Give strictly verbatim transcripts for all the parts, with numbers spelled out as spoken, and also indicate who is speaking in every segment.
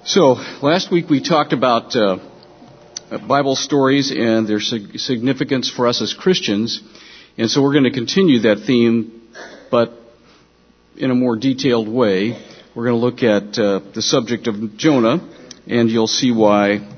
Speaker 1: So, last week we talked about uh, Bible stories and their sig- significance for us as Christians. And so we're going to continue that theme, but in a more detailed way. We're going to look at uh, the subject of Jonah, and you'll see why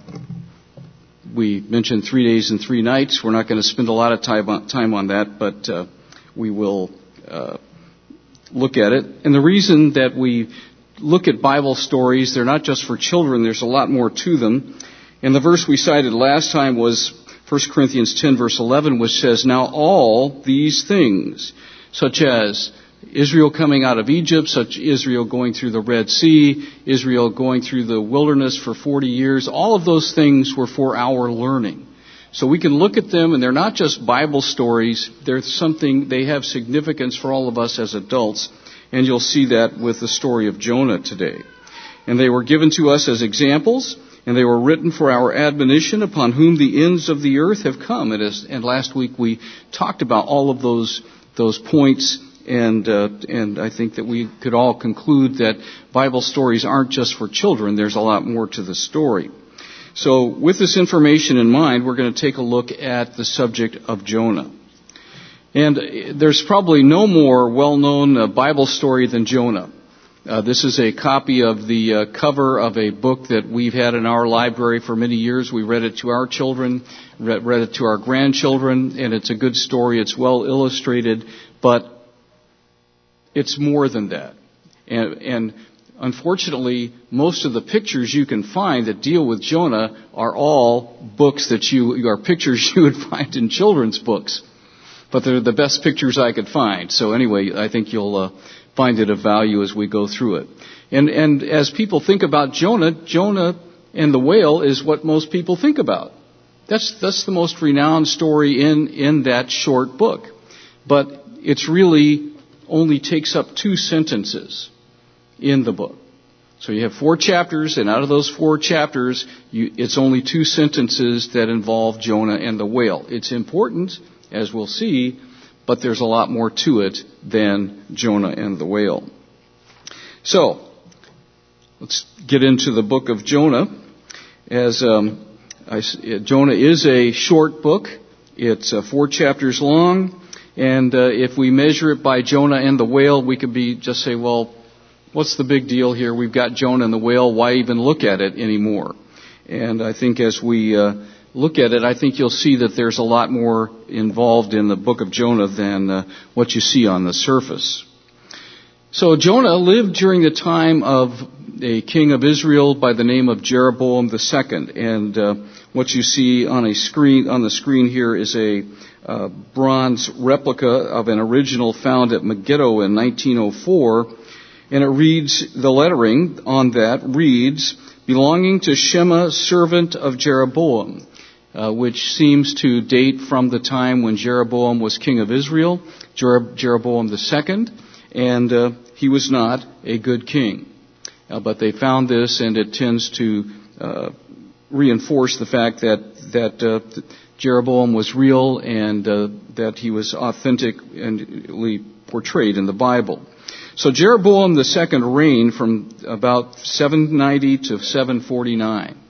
Speaker 1: we mentioned three days and three nights. We're not going to spend a lot of time on, time on that, but uh, we will uh, look at it. And the reason that we look at Bible stories, they're not just for children, there's a lot more to them. And the verse we cited last time was First Corinthians ten, verse eleven, which says, "Now all these things, such as Israel coming out of Egypt, such Israel going through the Red Sea, Israel going through the wilderness for forty years, all of those things were for our learning." So we can look at them, and they're not just Bible stories. They're something, they have significance for all of us as adults. And you'll see that with the story of Jonah today. And they were given to us as examples, and they were written for our admonition, upon whom the ends of the earth have come. And, as, and last week we talked about all of those those points, and uh, and I think that we could all conclude that Bible stories aren't just for children. There's a lot more to the story. So with this information in mind, we're going to take a look at the subject of Jonah. And there's probably no more well-known uh, Bible story than Jonah. Uh, this is a copy of the uh, cover of a book that we've had in our library for many years. We read it to our children, read, read it to our grandchildren, and it's a good story. It's well illustrated, but it's more than that. And, and unfortunately, most of the pictures you can find that deal with Jonah are all books that you, are pictures you would find in children's books. But they're the best pictures I could find. So anyway, I think you'll uh, find it of value as we go through it. And and as people think about Jonah, Jonah and the whale is what most people think about. That's that's the most renowned story in, in that short book. But it's really only takes up two sentences in the book. So you have four chapters, and out of those four chapters, you, it's only two sentences that involve Jonah and the whale. It's important, as we'll see, but there's a lot more to it than Jonah and the whale. So, let's get into the book of Jonah. As um, I, Jonah is a short book. It's uh, four chapters long, and uh, if we measure it by Jonah and the whale, we could be just say, well, what's the big deal here? We've got Jonah and the whale. Why even look at it anymore? And I think as we uh, look at it, I think you'll see that there's a lot more involved in the book of Jonah than uh, what you see on the surface. So Jonah lived during the time of a king of Israel by the name of Jeroboam the Second. And uh, what you see on a screen on the screen here is a uh, bronze replica of an original found at Megiddo in nineteen oh four. And it reads, the lettering on that reads, "Belonging to Shema, servant of Jeroboam," uh, which seems to date from the time when Jeroboam was king of Israel, Jer- Jeroboam the Second, and uh, he was not a good king. Uh, but they found this, and it tends to uh, reinforce the fact that that uh, Jeroboam was real and uh, that he was authentically portrayed in the Bible. So Jeroboam the Second reigned from about seven ninety to seven forty-nine.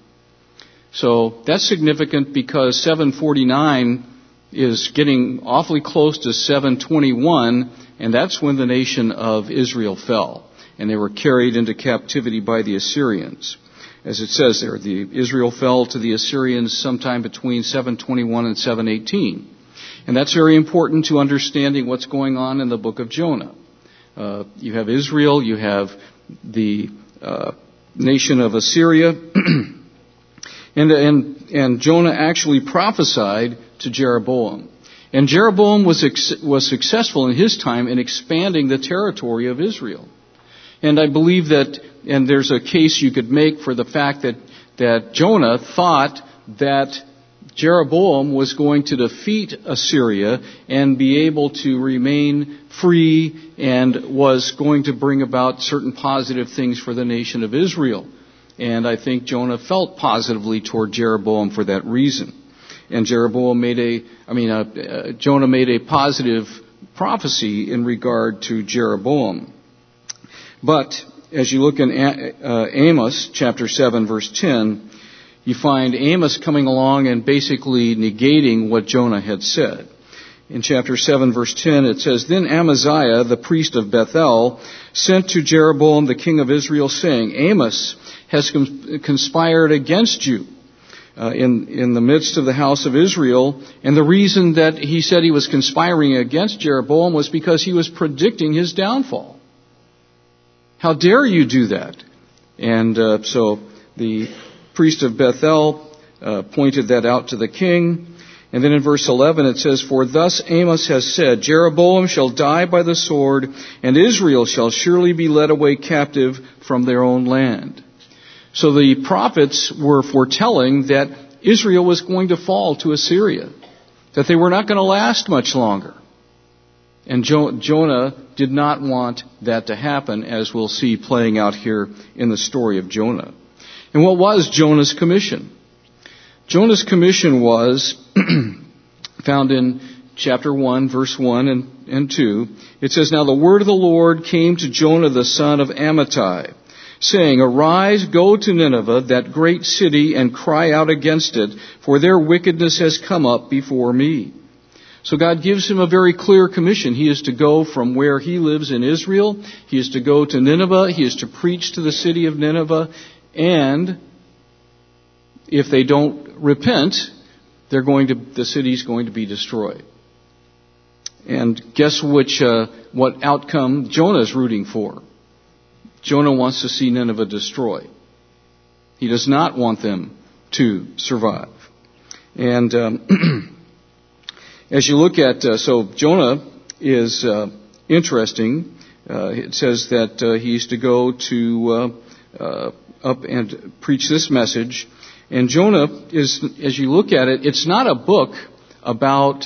Speaker 1: So that's significant because seven forty-nine is getting awfully close to seven twenty-one, and that's when the nation of Israel fell. And they were carried into captivity by the Assyrians. As it says there, the Israel fell to the Assyrians sometime between seven twenty-one and seven eighteen. And that's very important to understanding what's going on in the book of Jonah. Uh, you have Israel, you have the uh, nation of Assyria, and, and and Jonah actually prophesied to Jeroboam. And Jeroboam was ex- was successful in his time in expanding the territory of Israel. And I believe that, and there's a case you could make for the fact that, that Jonah thought that Jeroboam was going to defeat Assyria and be able to remain free and was going to bring about certain positive things for the nation of Israel. And I think Jonah felt positively toward Jeroboam for that reason. And Jeroboam made a, I mean, uh, uh, Jonah made a positive prophecy in regard to Jeroboam. But as you look in uh, Amos chapter seven, verse ten, you find Amos coming along and basically negating what Jonah had said. In chapter seven, verse ten, it says, Then Amaziah, the priest of Bethel, sent to Jeroboam, the king of Israel, saying, Amos has conspired against you uh, in, in the midst of the house of Israel. And the reason that he said he was conspiring against Jeroboam was because he was predicting his downfall. How dare you do that? And uh, so the priest of Bethel uh, pointed that out to the king. And then in verse eleven it says, For thus Amos has said, Jeroboam shall die by the sword, and Israel shall surely be led away captive from their own land. So the prophets were foretelling that Israel was going to fall to Assyria, that they were not going to last much longer. And jo- Jonah did not want that to happen, as we'll see playing out here in the story of Jonah. And what was Jonah's commission? Jonah's commission was found in chapter one, verse one and, and two. It says, Now the word of the Lord came to Jonah the son of Amittai, saying, Arise, go to Nineveh, that great city, and cry out against it, for their wickedness has come up before me. So God gives him a very clear commission. He is to go from where he lives in Israel. He is to go to Nineveh. He is to preach to the city of Nineveh. And if they don't repent, they're going to, the city's going to be destroyed. And guess which, uh, what outcome Jonah's rooting for? Jonah wants to see Nineveh destroyed. He does not want them to survive. And um, as you look at, uh, so Jonah is uh, interesting. Uh, it says that uh, he's to go to uh, uh, up and preach this message. And Jonah is, as you look at it, it's not a book about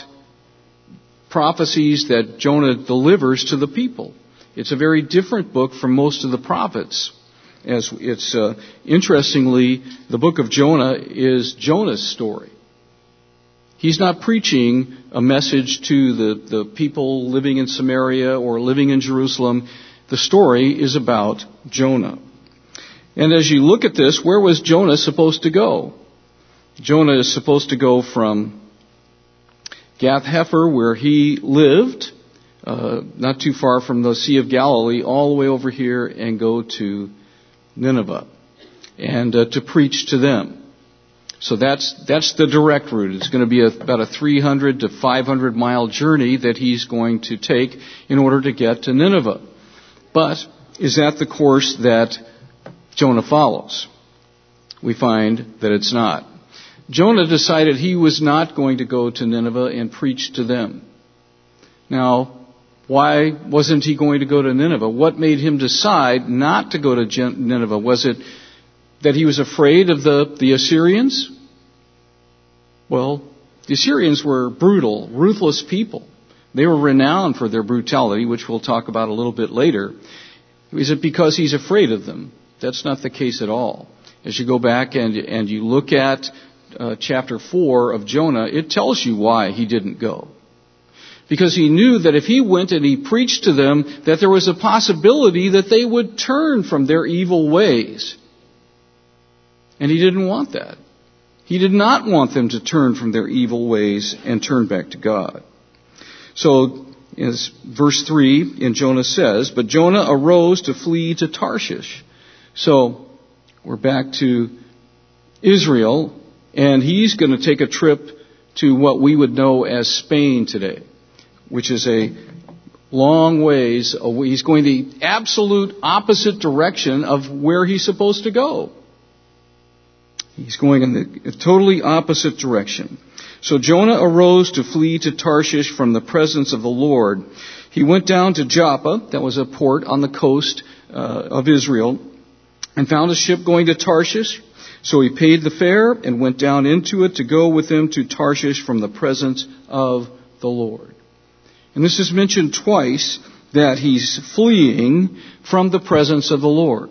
Speaker 1: prophecies that Jonah delivers to the people. It's a very different book from most of the prophets. As it's uh, interestingly, the book of Jonah is Jonah's story. He's not preaching a message to the, the people living in Samaria or living in Jerusalem. The story is about Jonah. And as you look at this, where was Jonah supposed to go? Jonah is supposed to go from Gath-Hepher, where he lived, uh, not too far from the Sea of Galilee, all the way over here and go to Nineveh and uh, to preach to them. So that's that's the direct route. It's going to be a, about a three hundred to five hundred mile journey that he's going to take in order to get to Nineveh. But is that the course that Jonah follows? We find that it's not. Jonah decided he was not going to go to Nineveh and preach to them. Now, why wasn't he going to go to Nineveh? What made him decide not to go to Nineveh? Was it that he was afraid of the, the Assyrians? Well, the Assyrians were brutal, ruthless people. They were renowned for their brutality, which we'll talk about a little bit later. Is it because he's afraid of them? That's not the case at all. As you go back and, and you look at uh, chapter four of Jonah, it tells you why he didn't go. Because he knew that if he went and he preached to them, that there was a possibility that they would turn from their evil ways. And he didn't want that. He did not want them to turn from their evil ways and turn back to God. So, as verse three in Jonah says, But Jonah arose to flee to Tarshish. So, we're back to Israel, and he's going to take a trip to what we would know as Spain today, which is a long ways away. He's going the absolute opposite direction of where he's supposed to go. He's going in the totally opposite direction. So Jonah arose to flee to Tarshish from the presence of the Lord. He went down to Joppa, that was a port on the coast uh, of Israel, and found a ship going to Tarshish. So he paid the fare and went down into it to go with him to Tarshish from the presence of the Lord. And this is mentioned twice, that he's fleeing from the presence of the Lord.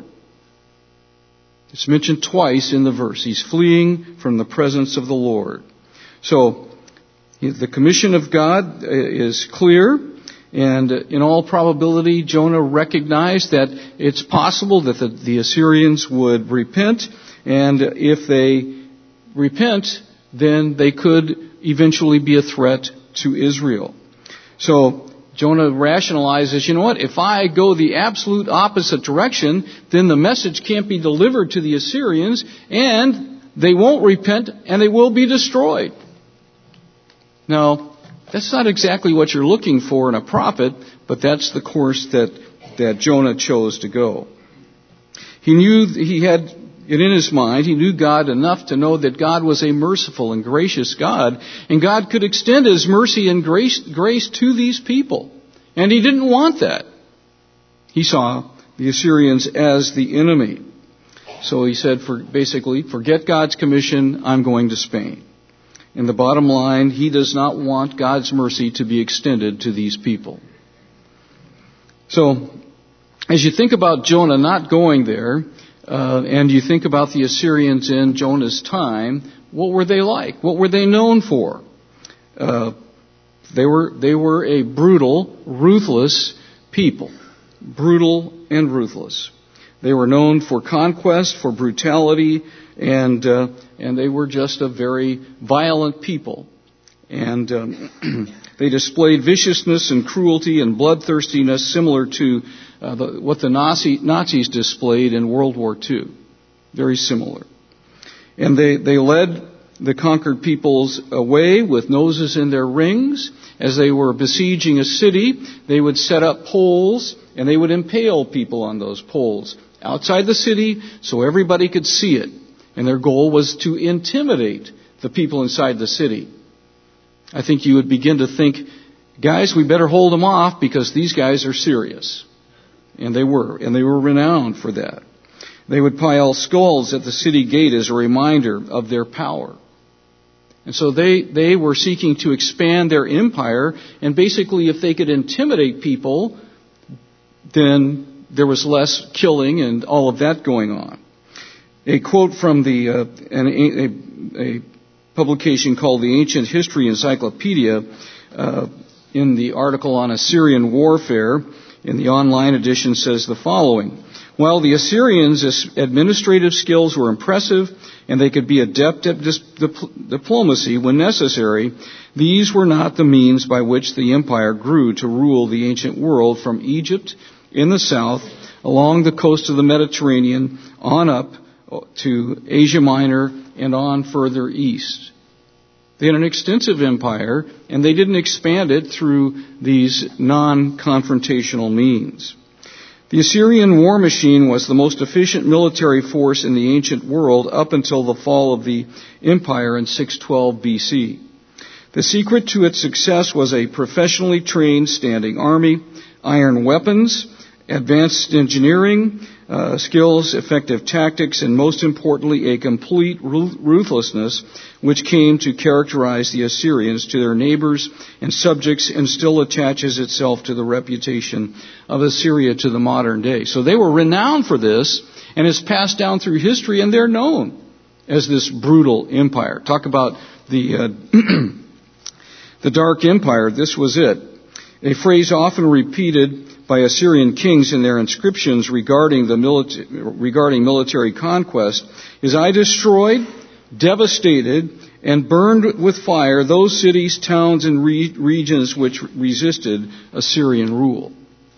Speaker 1: It's mentioned twice in the verse. He's fleeing from the presence of the Lord. So, the commission of God is clear, And in all probability, Jonah recognized that it's possible that the, the Assyrians would repent, and if they repent, then they could eventually be a threat to Israel. So Jonah rationalizes, you know what, if I go the absolute opposite direction, then the message can't be delivered to the Assyrians, and they won't repent, and they will be destroyed. Now, that's not exactly what you're looking for in a prophet, but that's the course that, that Jonah chose to go. He knew, he had it in his mind, he knew God enough to know that God was a merciful and gracious God, and God could extend His mercy and grace, grace to these people. And he didn't want that. He saw the Assyrians as the enemy. So he said, for basically, forget God's commission, I'm going to Spain. And the bottom line, he does not want God's mercy to be extended to these people. So, as you think about Jonah not going there, uh, and you think about the Assyrians in Jonah's time, what were they like? What were they known for? Uh, they were they were a brutal, ruthless people. Brutal and ruthless. They were known for conquest, for brutality, and uh, and they were just a very violent people. And um, they displayed viciousness and cruelty and bloodthirstiness similar to uh, the, what the Nazi, Nazis displayed in World War Two. Very similar. And they, they led the conquered peoples away with noses in their rings. As they were besieging a city, they would set up poles and they would impale people on those poles outside the city so everybody could see it. And their goal was to intimidate the people inside the city. I think you would begin to think, guys, we better hold them off because these guys are serious. And they were. And they were renowned for that. They would pile skulls at the city gate as a reminder of their power. And so they, they were seeking to expand their empire. And basically, if they could intimidate people, then there was less killing and all of that going on. A quote from the uh, an, a, a publication called the Ancient History Encyclopedia uh, in the article on Assyrian warfare in the online edition says the following. While the Assyrians' administrative skills were impressive and they could be adept at dis- dip- diplomacy when necessary, these were not the means by which the empire grew to rule the ancient world from Egypt in the south, along the coast of the Mediterranean, on up to Asia Minor, and on further east. They had an extensive empire, and they didn't expand it through these non-confrontational means. The Assyrian war machine was the most efficient military force in the ancient world up until the fall of the empire in six twelve B C. The secret to its success was a professionally trained standing army, iron weapons, advanced engineering uh, skills, effective tactics, and most importantly, a complete ruthlessness which came to characterize the Assyrians to their neighbors and subjects and still attaches itself to the reputation of Assyria to the modern day. So they were renowned for this, and it's passed down through history, and they're known as this brutal empire. Talk about the uh, the Dark Empire. This was it. A phrase often repeated by Assyrian kings in their inscriptions regarding the milita- regarding military conquest is, I destroyed, devastated, and burned with fire those cities, towns, and re- regions which resisted Assyrian rule.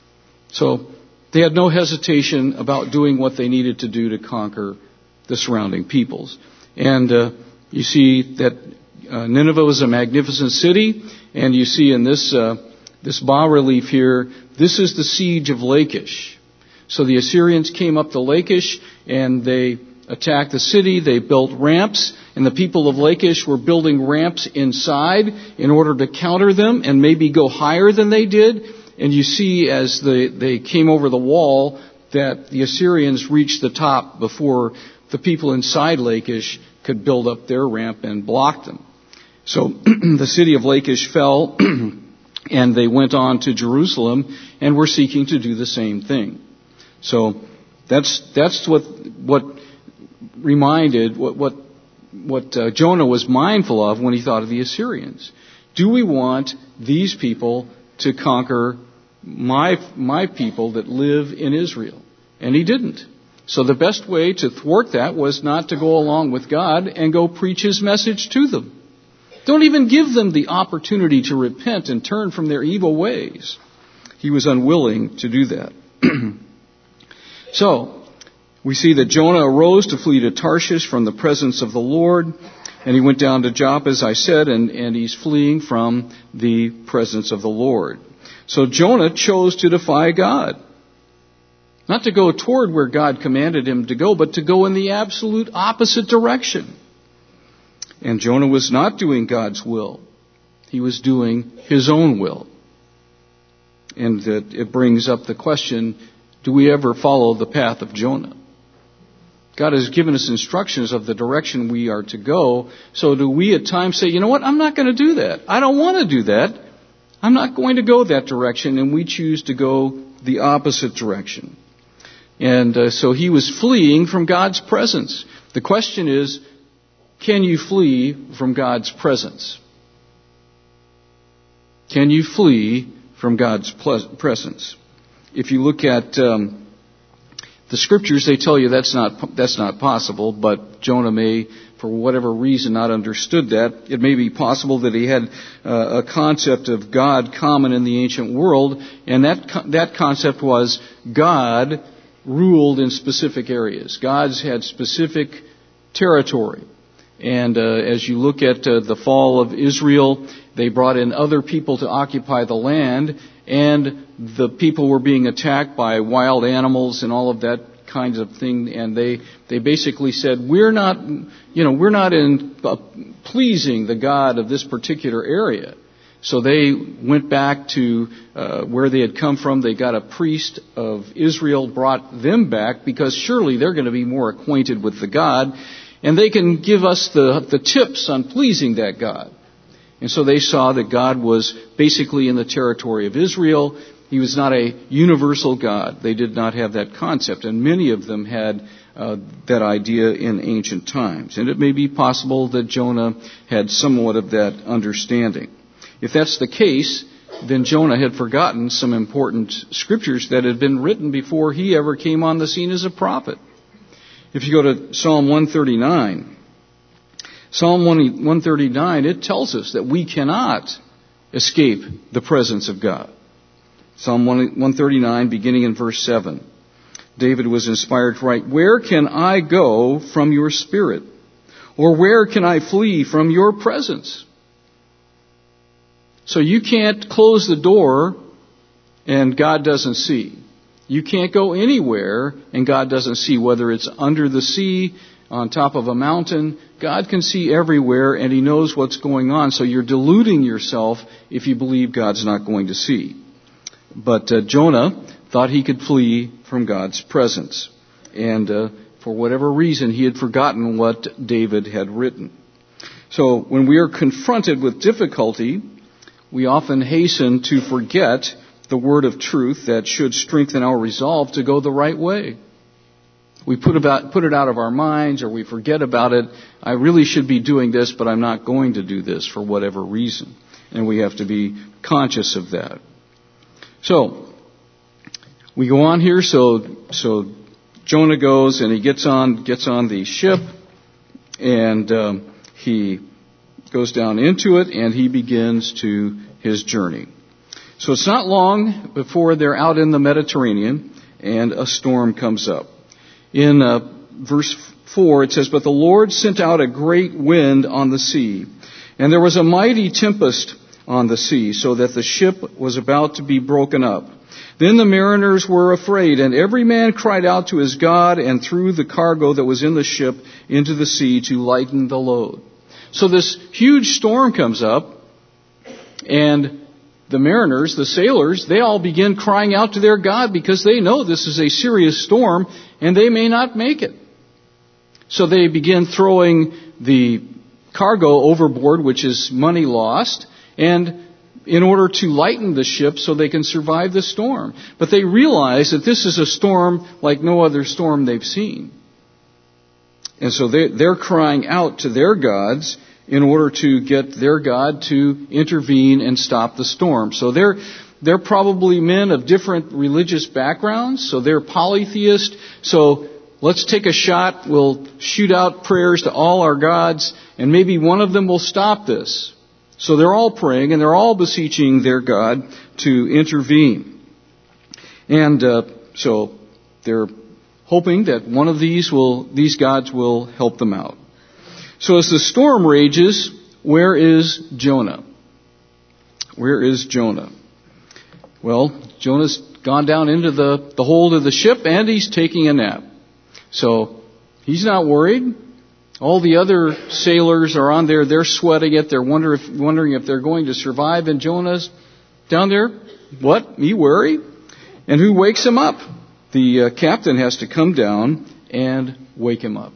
Speaker 1: So they had no hesitation about doing what they needed to do to conquer the surrounding peoples. And uh, you see that uh, Nineveh was a magnificent city, and you see in this uh, this bas-relief here, this is the siege of Lachish. So the Assyrians came up to Lachish and they attacked the city. They built ramps, and the people of Lachish were building ramps inside in order to counter them and maybe go higher than they did. And you see as they, they came over the wall that the Assyrians reached the top before the people inside Lachish could build up their ramp and block them. So the city of Lachish fell. And they went on to Jerusalem and were seeking to do the same thing. So that's that's what what reminded what what what uh, Jonah was mindful of when he thought of the Assyrians. Do we want these people to conquer my, my people that live in Israel. And he didn't. So the best way to thwart that was not to go along with God and go preach his message to them. Don't even give them the opportunity to repent and turn from their evil ways. He was unwilling to do that. So, we see that Jonah arose to flee to Tarshish from the presence of the Lord, and he went down to Joppa, as I said, and, and he's fleeing from the presence of the Lord. So Jonah chose to defy God. Not to go toward where God commanded him to go, but to go in the absolute opposite direction. And Jonah was not doing God's will. He was doing his own will. And that it brings up the question, do we ever follow the path of Jonah? God has given us instructions of the direction we are to go. So do we at times say, you know what, I'm not going to do that. I don't want to do that. I'm not going to go that direction. And we choose to go the opposite direction. And uh, so he was fleeing from God's presence. The question is, can you flee from God's presence? Can you flee from God's presence? If you look at um, the scriptures, they tell you that's not that's not possible. But Jonah may, for whatever reason, not understood that. It may be possible that he had uh, a concept of God common in the ancient world, and that that concept was God ruled in specific areas. God's had specific territory. And uh, as you look at uh, the fall of Israel, they brought in other people to occupy the land, and the people were being attacked by wild animals and all of that kinds of thing. And they they basically said, we're not, you know, we're not in uh, pleasing the God of this particular area. So they went back to uh, where they had come from. They got a priest of Israel, brought them back, because surely they're going to be more acquainted with the God, and they can give us the, the tips on pleasing that God. And so they saw that God was basically in the territory of Israel. He was not a universal God. They did not have that concept, and many of them had uh, that idea in ancient times. And it may be possible that Jonah had somewhat of that understanding. If that's the case, then Jonah had forgotten some important scriptures that had been written before he ever came on the scene as a prophet. If you go to Psalm one thirty-nine, Psalm one thirty-nine, it tells us that we cannot escape the presence of God. Psalm one thirty-nine, beginning in verse seven. David was inspired to write, "Where can I go from your spirit? Or where can I flee from your presence?" So you can't close the door and God doesn't see. You can't go anywhere and God doesn't see, whether it's under the sea, on top of a mountain. God can see everywhere, and He knows what's going on. So you're deluding yourself if you believe God's not going to see. But uh, Jonah thought he could flee from God's presence. And uh, for whatever reason, he had forgotten what David had written. So when we are confronted with difficulty, we often hasten to forget the word of truth that should strengthen our resolve to go the right way. We put about put it out of our minds, or we forget about it. I really should be doing this, but I'm not going to do this for whatever reason. And we have to be conscious of that. So, we go on here. So, so Jonah goes and he gets on gets on the ship, and um, he goes down into it, and he begins to his journey. So it's not long before they're out in the Mediterranean, and a storm comes up. In uh, verse four, it says, "But the Lord sent out a great wind on the sea, and there was a mighty tempest on the sea, so that the ship was about to be broken up. Then the mariners were afraid, and every man cried out to his God, and threw the cargo that was in the ship into the sea to lighten the load." So this huge storm comes up, and the mariners, the sailors, they all begin crying out to their God, because they know this is a serious storm and they may not make it. So they begin throwing the cargo overboard, which is money lost, and in order to lighten the ship so they can survive the storm. But they realize that this is a storm like no other storm they've seen. And so they're crying out to their gods in order to get their God to intervene and stop the storm. So they're they're probably men of different religious backgrounds, so they're polytheist. So let's take a shot. We'll shoot out prayers to all our gods, and maybe one of them will stop this. So they're all praying, and they're all beseeching their God to intervene. And uh, so they're hoping that one of these will, these gods will help them out. So as the storm rages, where is Jonah? Where is Jonah? Well, Jonah's gone down into the, the hold of the ship, and he's taking a nap. So he's not worried. All the other sailors are on there. They're sweating it. They're wonder if, wondering if they're going to survive. And Jonah's down there. What? Me worry? And who wakes him up? The uh, captain has to come down and wake him up.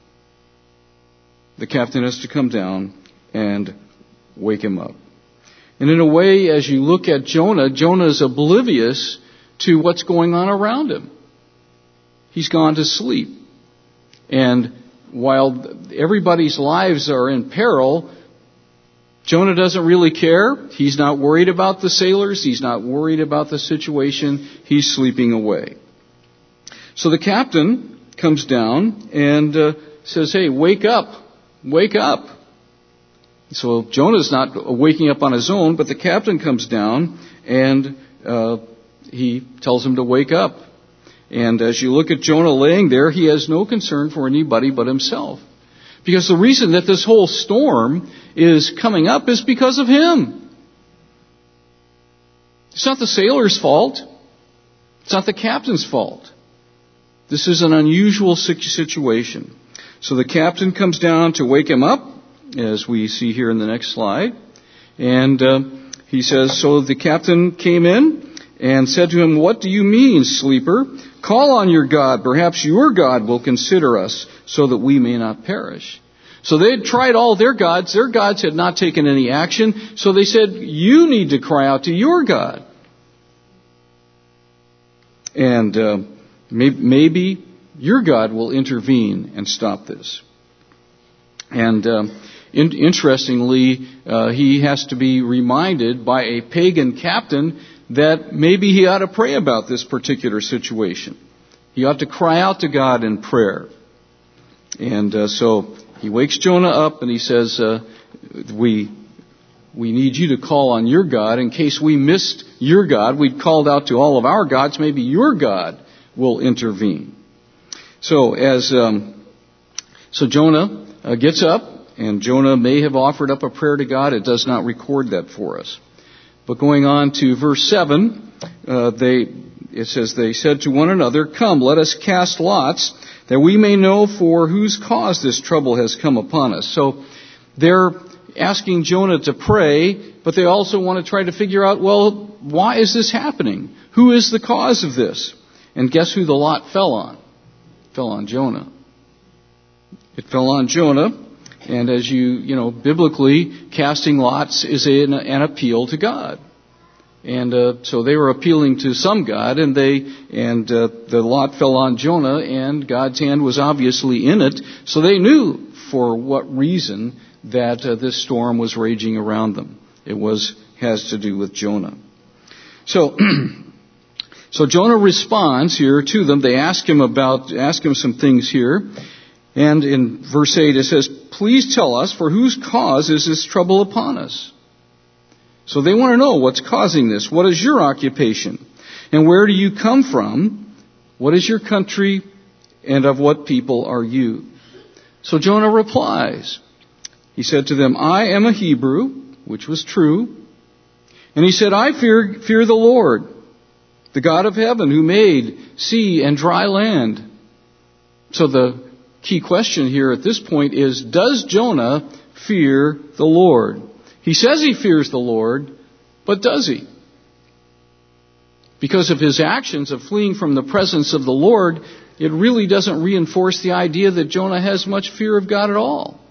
Speaker 1: The captain has to come down and wake him up. And in a way, as you look at Jonah, Jonah is oblivious to what's going on around him. He's gone to sleep. And while everybody's lives are in peril, Jonah doesn't really care. He's not worried about the sailors. He's not worried about the situation. He's sleeping away. So the captain comes down and uh, says, hey, wake up. Wake up. So Jonah's not waking up on his own, but the captain comes down and uh, he tells him to wake up. And as you look at Jonah laying there, he has no concern for anybody but himself. Because the reason that this whole storm is coming up is because of him. It's not the sailor's fault. It's not the captain's fault. This is an unusual situation. So the captain comes down to wake him up, as we see here in the next slide. And uh, he says, so the captain came in and said to him, what do you mean, sleeper? Call on your God. Perhaps your God will consider us so that we may not perish. So they had tried all their gods. Their gods had not taken any action. So they said, you need to cry out to your God. And uh, maybe, maybe your God will intervene and stop this. And uh, in, interestingly, uh, he has to be reminded by a pagan captain that maybe he ought to pray about this particular situation. He ought to cry out to God in prayer. And uh, so he wakes Jonah up and he says, uh, we we need you to call on your God. In case we missed your God, we'd called out to all of our gods, maybe your God will intervene. So as um, so Jonah uh, gets up, and Jonah may have offered up a prayer to God. It does not record that for us. But going on to verse seven, uh, they it says, they said to one another, come, let us cast lots, that we may know for whose cause this trouble has come upon us. So they're asking Jonah to pray, but they also want to try to figure out, well, why is this happening? Who is the cause of this? And guess who the lot fell on? It fell on Jonah. It fell on Jonah. And as you, you know, biblically, casting lots is an, an appeal to God. And uh, so they were appealing to some God, and they and uh, the lot fell on Jonah, and God's hand was obviously in it. So they knew for what reason that uh, this storm was raging around them. It was has to do with Jonah. So, so Jonah responds here to them. They ask him about ask him some things here. And in verse eight it says, please tell us, for whose cause is this trouble upon us? So they want to know what's causing this. What is your occupation? And where do you come from? What is your country? And of what people are you? So Jonah replies. He said to them, I am a Hebrew, which was true. And he said, I fear, fear the Lord, the God of heaven, who made sea and dry land. So the key question here at this point is, does Jonah fear the Lord? He says he fears the Lord, but does he? Because of his actions of fleeing from the presence of the Lord, it really doesn't reinforce the idea that Jonah has much fear of God at all.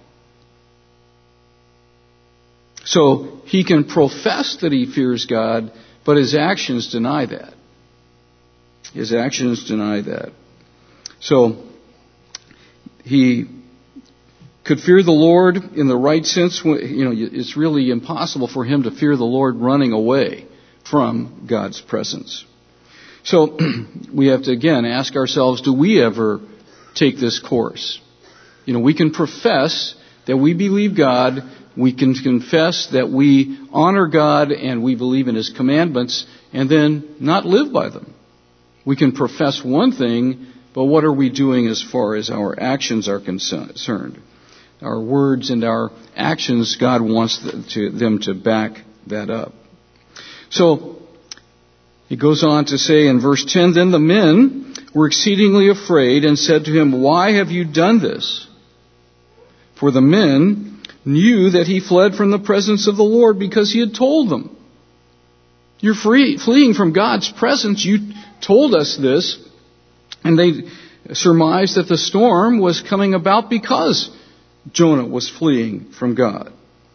Speaker 1: So he can profess that he fears God, but his actions deny that. His actions deny that. So he could fear the Lord in the right sense. You know, it's really impossible for him to fear the Lord running away from God's presence. So we have to again ask ourselves, do we ever take this course? You know, we can profess that we believe God, we can confess that we honor God and we believe in His commandments, and then not live by them. We can profess one thing, but what are we doing as far as our actions are concerned? Our words and our actions, God wants them to back that up. So, he goes on to say in verse ten, then the men were exceedingly afraid and said to him, why have you done this? For the men knew that he fled from the presence of the Lord because he had told them. You're free, fleeing from God's presence. You told us this. And they surmised that the storm was coming about because Jonah was fleeing from God.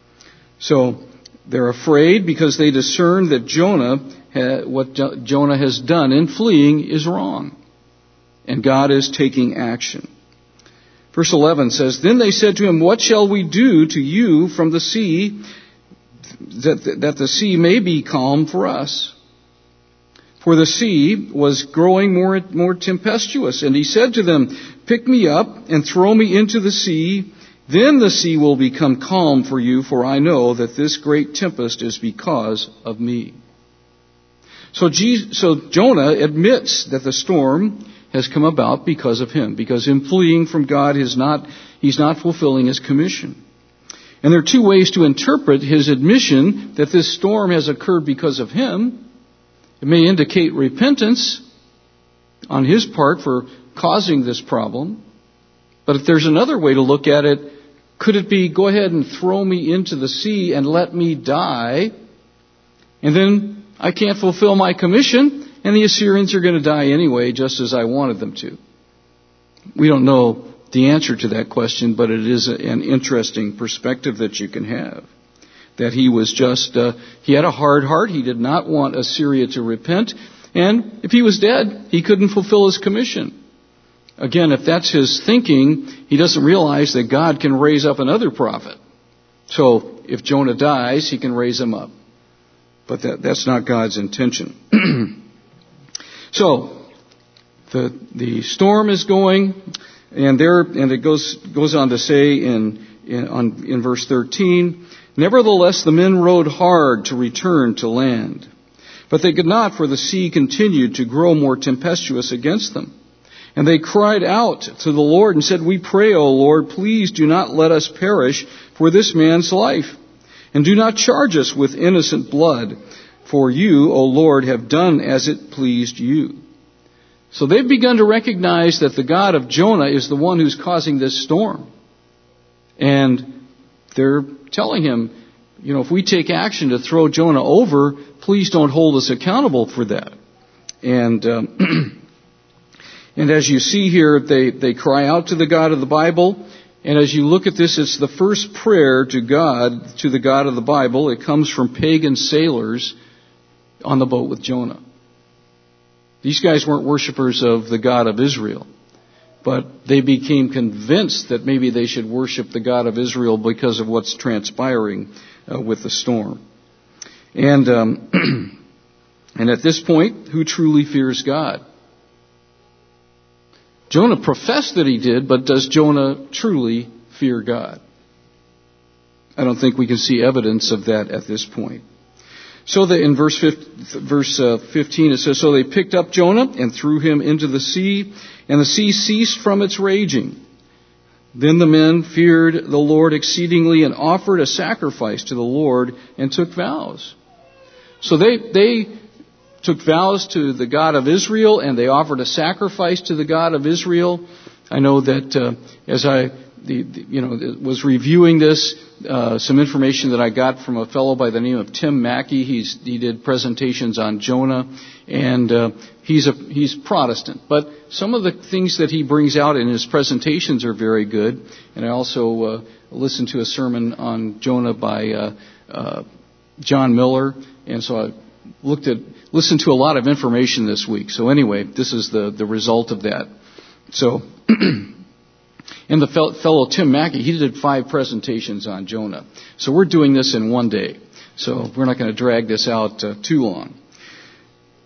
Speaker 1: So they're afraid because they discern that Jonah, what Jonah has done in fleeing is wrong. And God is taking action. Verse eleven says, then they said to him, what shall we do to you from the sea, that, that the sea may be calm for us? For the sea was growing more, more tempestuous. And he said to them, pick me up and throw me into the sea. Then the sea will become calm for you, for I know that this great tempest is because of me. So, Jesus, so Jonah admits that the storm has come about because of him, because him fleeing from God is not, he's not fulfilling his commission. And there are two ways to interpret his admission that this storm has occurred because of him. It may indicate repentance on his part for causing this problem. But if there's another way to look at it, could it be, go ahead and throw me into the sea and let me die, and then I can't fulfill my commission, and the Assyrians are going to die anyway, just as I wanted them to? We don't know the answer to that question, but it is an interesting perspective that you can have. That he was just, uh, he had a hard heart. He did not want Assyria to repent. And if he was dead, he couldn't fulfill his commission. Again, if that's his thinking, he doesn't realize that God can raise up another prophet. So if Jonah dies, he can raise him up. But that, that's not God's intention. So the the storm is going, and there and it goes goes on to say in in, on, in verse thirteen, nevertheless the men rowed hard to return to land, but they could not, for the sea continued to grow more tempestuous against them. And they cried out to the Lord and said, we pray, O Lord, please do not let us perish for this man's life, and do not charge us with innocent blood, for you, O Lord, have done as it pleased you. So they've begun to recognize that the God of Jonah is the one who's causing this storm. And they're telling him, you know, if we take action to throw Jonah over, please don't hold us accountable for that. And um, and as you see here, they, they cry out to the God of the Bible. And as you look at this, it's the first prayer to God, to the God of the Bible. It comes from pagan sailors on the boat with Jonah. These guys weren't worshipers of the God of Israel, but they became convinced that maybe they should worship the God of Israel because of what's transpiring uh, with the storm. And um, and at this point, who truly fears God? Jonah professed that he did, but does Jonah truly fear God? I don't think we can see evidence of that at this point. So that in verse fifteen it says, so they picked up Jonah and threw him into the sea, and the sea ceased from its raging. Then the men feared the Lord exceedingly and offered a sacrifice to the Lord and took vows. So they they took vows to the God of Israel, and they offered a sacrifice to the God of Israel. I know that uh, as I the, the, you know was reviewing this, uh, some information that I got from a fellow by the name of Tim Mackey. He's he did presentations on Jonah, and uh, he's a he's Protestant, but some of the things that he brings out in his presentations are very good. And I also uh, listened to a sermon on Jonah by uh, uh, John Miller, and so I looked at listened to a lot of information this week. So anyway, this is the the result of that. So. And the fellow Tim Mackey, he did five presentations on Jonah. So we're doing this in one day. So we're not going to drag this out uh, too long.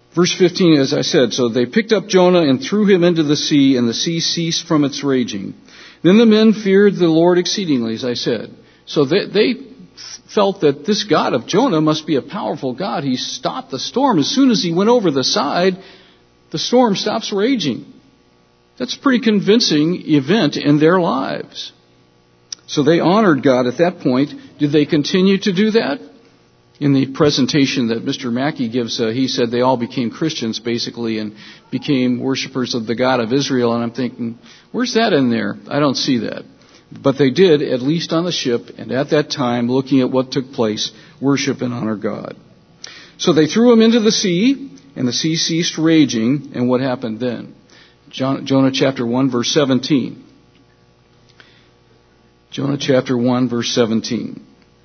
Speaker 1: Verse fifteen, as I said, so they picked up Jonah and threw him into the sea, and the sea ceased from its raging. Then the men feared the Lord exceedingly, as I said. So they, they felt that this God of Jonah must be a powerful God. He stopped the storm. As soon as he went over the side, the storm stops raging. That's a pretty convincing event in their lives. So they honored God at that point. Did they continue to do that? In the presentation that Mister Mackey gives, uh, he said they all became Christians, basically, and became worshipers of the God of Israel. And I'm thinking, where's that in there? I don't see that. But they did, at least on the ship, and at that time, looking at what took place, worship and honor God. So they threw him into the sea, and the sea ceased raging. And what happened then? John, Jonah chapter one, verse seventeen. Jonah chapter one, verse seventeen.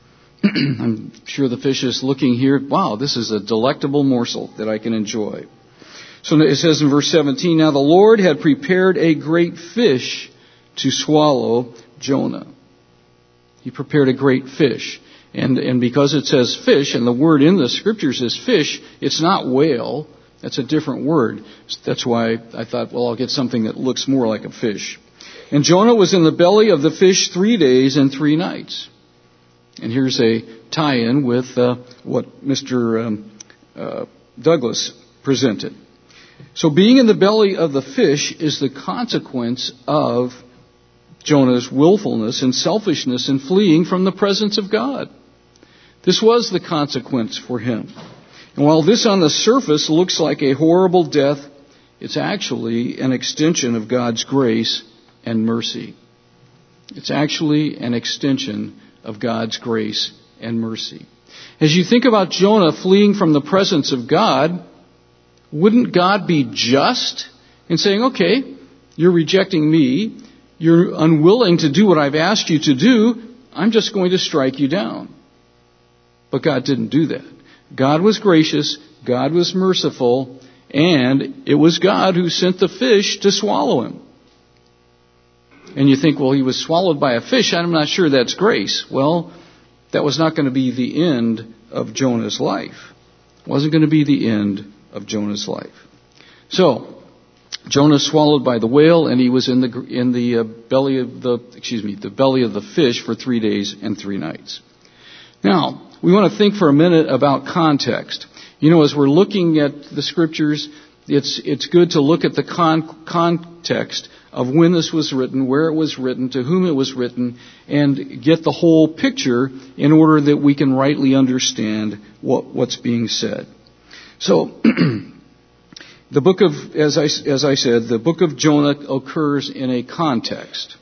Speaker 1: I'm sure the fish is looking here. Wow, this is a delectable morsel that I can enjoy. So it says in verse seventeen, now the Lord had prepared a great fish to swallow Jonah. He prepared a great fish. And, and because it says fish, and the word in the scriptures is fish, it's not whale. That's a different word. That's why I thought, well, I'll get something that looks more like a fish. And Jonah was in the belly of the fish three days and three nights. And here's a tie-in with uh, what Mister Um, uh, Douglas presented. So being in the belly of the fish is the consequence of Jonah's willfulness and selfishness in fleeing from the presence of God. This was the consequence for him. And while this on the surface looks like a horrible death, it's actually an extension of God's grace and mercy. It's actually an extension of God's grace and mercy. As you think about Jonah fleeing from the presence of God, wouldn't God be just in saying, okay, you're rejecting me, you're unwilling to do what I've asked you to do, I'm just going to strike you down. But God didn't do that. God was gracious, God was merciful, and it was God who sent the fish to swallow him. And you think, well, he was swallowed by a fish. I'm not sure that's grace. Well, that was not going to be the end of Jonah's life. It wasn't going to be the end of Jonah's life. So, Jonah swallowed by the whale, and he was in the in the uh, belly of the excuse me the belly of the fish for three days and three nights. Now, we want to think for a minute about context. You know, as we're looking at the scriptures, it's it's good to look at the con- context of when this was written, where it was written, to whom it was written, and get the whole picture in order that we can rightly understand what, what's being said. So, the book of, as I, as I said, the book of Jonah occurs in a context.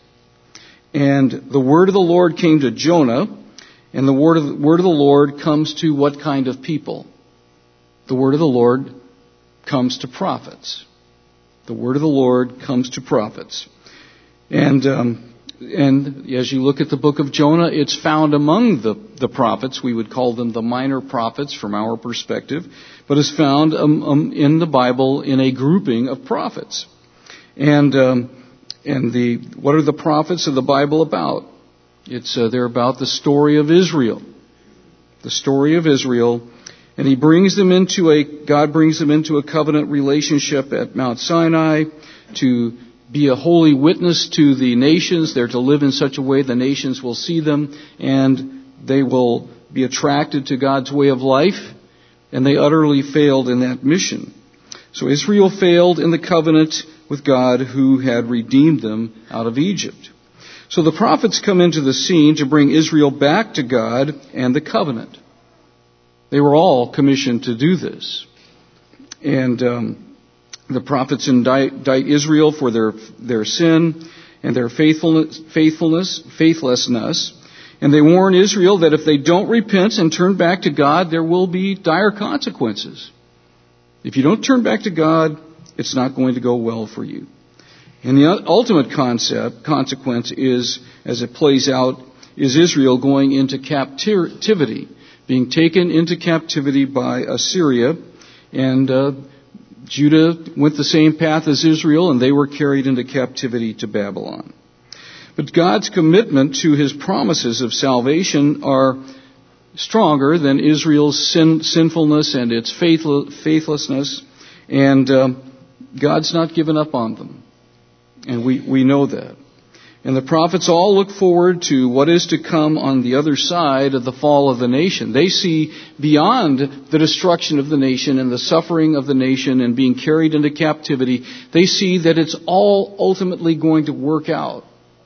Speaker 1: And the word of the Lord came to Jonah, and the word of the, word of the Lord comes to what kind of people? The word of the Lord comes to prophets. The word of the Lord comes to prophets. And um, and as you look at the book of Jonah, it's found among the, the prophets. We would call them the minor prophets from our perspective, but is found um, um, in the Bible in a grouping of prophets. And um, and the what are the prophets of the Bible about? It's uh, they're about the story of Israel, the story of Israel. And he brings them into a, God brings them into a covenant relationship at Mount Sinai to be a holy witness to the nations. They're to live in such a way the nations will see them and they will be attracted to God's way of life. And they utterly failed in that mission. So Israel failed in the covenant with God who had redeemed them out of Egypt. So the prophets come into the scene to bring Israel back to God and the covenant. They were all commissioned to do this. And um, the prophets indict, indict Israel for their their sin and their faithfulness, faithfulness, faithlessness. And they warn Israel that if they don't repent and turn back to God, there will be dire consequences. If you don't turn back to God, it's not going to go well for you. And the ultimate concept, consequence is, as it plays out, is Israel going into captivity, being taken into captivity by Assyria, and uh, Judah went the same path as Israel, and they were carried into captivity to Babylon. But God's commitment to His promises of salvation are stronger than Israel's sin, sinfulness and its faithlessness. And um, God's not given up on them. And we, we know that. And the prophets all look forward to what is to come on the other side of the fall of the nation. They see beyond the destruction of the nation and the suffering of the nation and being carried into captivity. They see that it's all ultimately going to work out.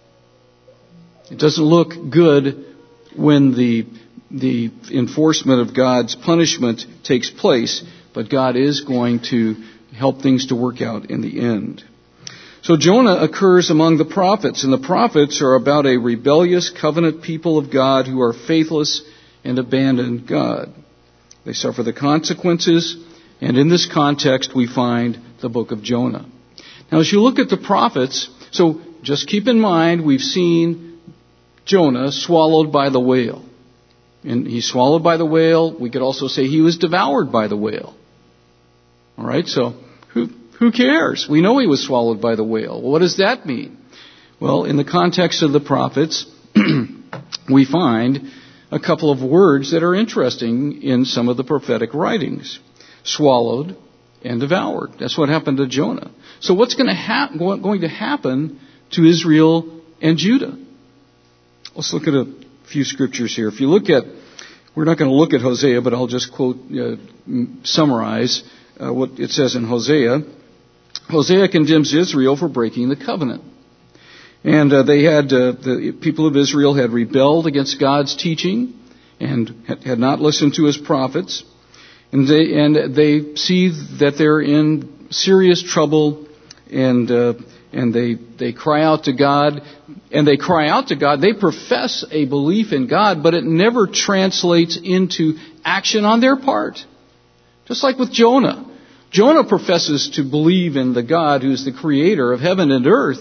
Speaker 1: It doesn't look good when the, the enforcement of God's punishment takes place, but God is going to help things to work out in the end. So Jonah occurs among the prophets, and the prophets are about a rebellious covenant people of God who are faithless and abandon God. They suffer the consequences, and in this context we find the book of Jonah. Now as you look at the prophets, so just keep in mind we've seen Jonah swallowed by the whale. And he's swallowed by the whale. We could also say he was devoured by the whale. All right, so who... Who cares? We know he was swallowed by the whale. Well, what does that mean? Well, in the context of the prophets, we find a couple of words that are interesting in some of the prophetic writings. Swallowed and devoured. That's what happened to Jonah. So what's going to, hap- going to happen to Israel and Judah? Let's look at a few scriptures here. If you look at, we're not going to look at Hosea, but I'll just quote, uh, summarize uh, what it says in Hosea. Hosea condemns Israel for breaking the covenant. And uh, they had, uh, the people of Israel had rebelled against God's teaching and had not listened to his prophets. And they, and they see that they're in serious trouble, and, uh, and they, they cry out to God. And they cry out to God. They profess a belief in God, but it never translates into action on their part. Just like with Jonah. Jonah professes to believe in the God who's the creator of heaven and earth.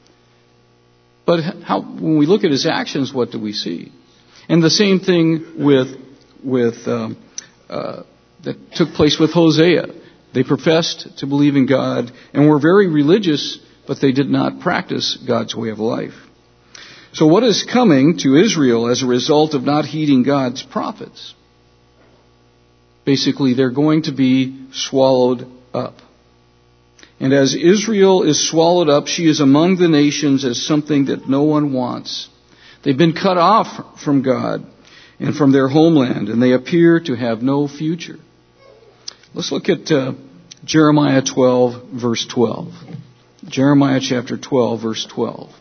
Speaker 1: But how, when we look at his actions, what do we see? And the same thing with, with um, uh, that took place with Hosea. They professed to believe in God and were very religious, but they did not practice God's way of life. So what is coming to Israel as a result of not heeding God's prophets? Basically, they're going to be swallowed up. And as Israel is swallowed up, she is among the nations as something that no one wants. They've been cut off from God and from their homeland, and they appear to have no future. Let's look at uh, Jeremiah twelve, verse twelve. Jeremiah chapter twelve, verse twelve.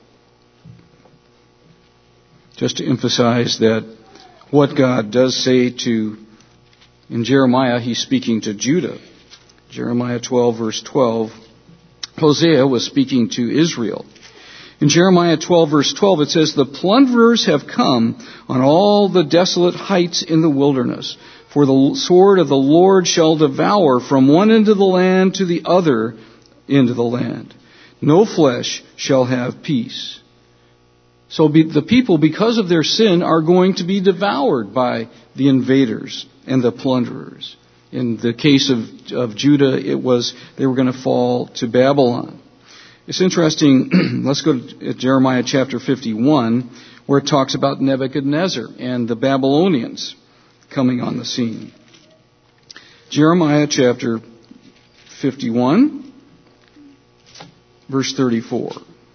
Speaker 1: Just to emphasize that what God does say to, in Jeremiah, he's speaking to Judah. Jeremiah twelve, verse twelve. Hosea was speaking to Israel. In Jeremiah twelve, verse twelve, it says, "The plunderers have come on all the desolate heights in the wilderness. For the sword of the Lord shall devour from one end of the land to the other end of the land. No flesh shall have peace." So be, the people, because of their sin, are going to be devoured by the invaders and the plunderers. In the case of, of Judah, it was they were going to fall to Babylon. It's interesting. Let's go to Jeremiah chapter fifty-one, where it talks about Nebuchadnezzar and the Babylonians coming on the scene. Jeremiah chapter fifty-one, verse thirty-four.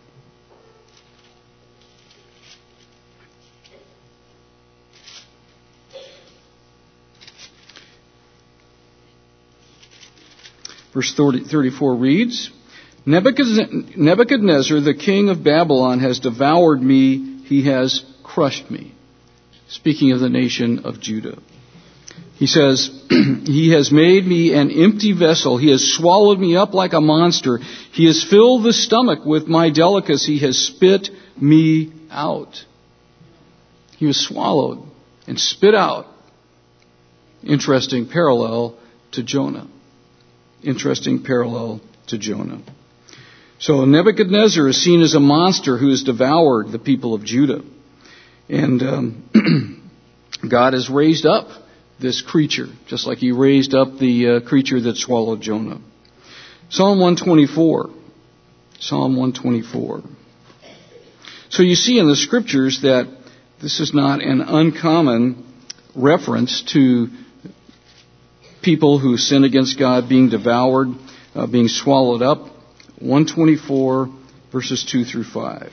Speaker 1: Verse thirty-four reads, "Nebuchadnezzar, the king of Babylon, has devoured me. He has crushed me." Speaking of the nation of Judah. He says, "He has made me an empty vessel. He has swallowed me up like a monster. He has filled the stomach with my delicacy. He has spit me out." He was swallowed and spit out. Interesting parallel to Jonah. Interesting parallel to Jonah. So Nebuchadnezzar is seen as a monster who has devoured the people of Judah. And um, God has raised up this creature, just like he raised up the uh, creature that swallowed Jonah. Psalm one twenty-four. Psalm one twenty-four. So you see in the scriptures that this is not an uncommon reference to people who sin against God being devoured. uh, being swallowed up. one twenty-four, verses two through five.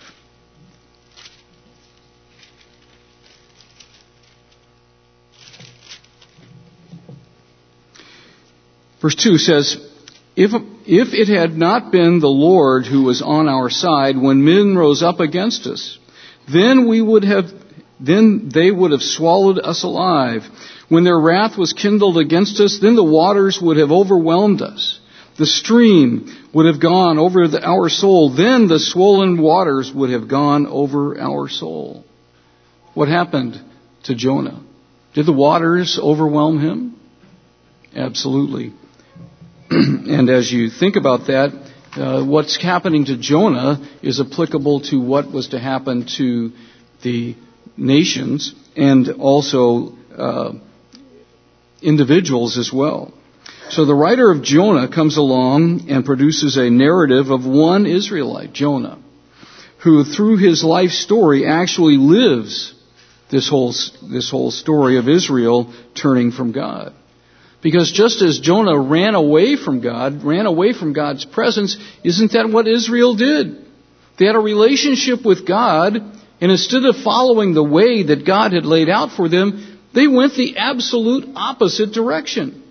Speaker 1: Verse two says, If, if it had not been the Lord who was on our side when men rose up against us, then we would have, then they would have swallowed us alive. When their wrath was kindled against us, then the waters would have overwhelmed us. The stream would have gone over the, our soul. Then the swollen waters would have gone over our soul. What happened to Jonah? Did the waters overwhelm him? Absolutely. And as you think about that, uh, what's happening to Jonah is applicable to what was to happen to the nations and also uh, individuals as well. So the writer of Jonah comes along and produces a narrative of one Israelite, Jonah, who through his life story actually lives this whole, this whole story of Israel turning from God. Because just as Jonah ran away from God, ran away from God's presence, isn't that what Israel did? They had a relationship with God, and instead of following the way that God had laid out for them, they went the absolute opposite direction.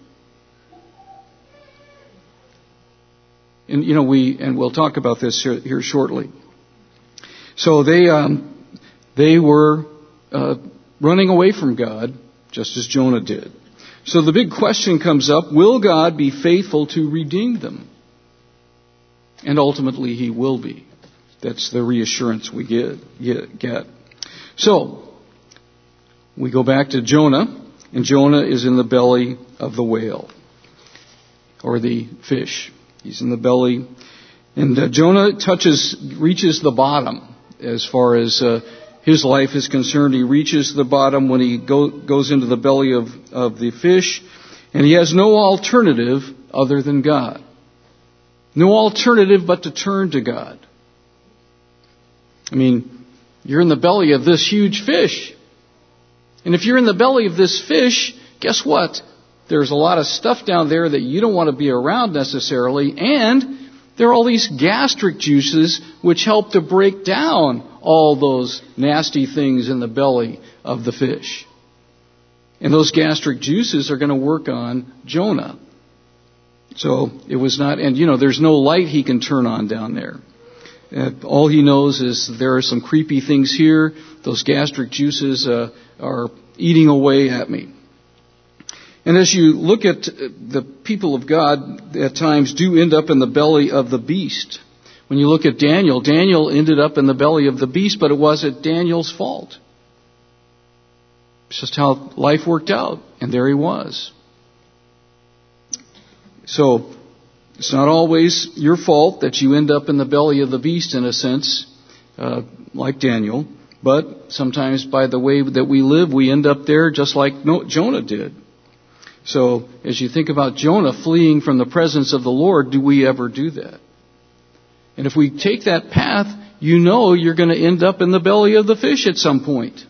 Speaker 1: And, you know, we, and we'll talk about this here, here shortly. So they, um, they were, uh, running away from God, just as Jonah did. So the big question comes up, will God be faithful to redeem them? And ultimately He will be. That's the reassurance we get. get. So, we go back to Jonah, and Jonah is in the belly of the whale, or the fish. He's in the belly, and uh, Jonah touches, reaches the bottom as far as uh, his life is concerned. He reaches the bottom when he go, goes into the belly of, of the fish, and he has no alternative other than God. No alternative but to turn to God. I mean, you're in the belly of this huge fish. And if you're in the belly of this fish, guess what? There's a lot of stuff down there that you don't want to be around necessarily, and there are all these gastric juices which help to break down all those nasty things in the belly of the fish. And those gastric juices are going to work on Jonah. So it was not, and you know, there's no light he can turn on down there. Uh, all he knows is there are some creepy things here. Those gastric juices uh, are eating away at me. And as you look at the people of God, at times do end up in the belly of the beast. When you look at Daniel, Daniel ended up in the belly of the beast, but it wasn't Daniel's fault. It's just how life worked out, and there he was. So, it's not always your fault that you end up in the belly of the beast, in a sense, uh, like Daniel. But sometimes by the way that we live, we end up there just like Jonah did. So, as you think about Jonah fleeing from the presence of the Lord, do we ever do that? And if we take that path, you know you're going to end up in the belly of the fish at some point.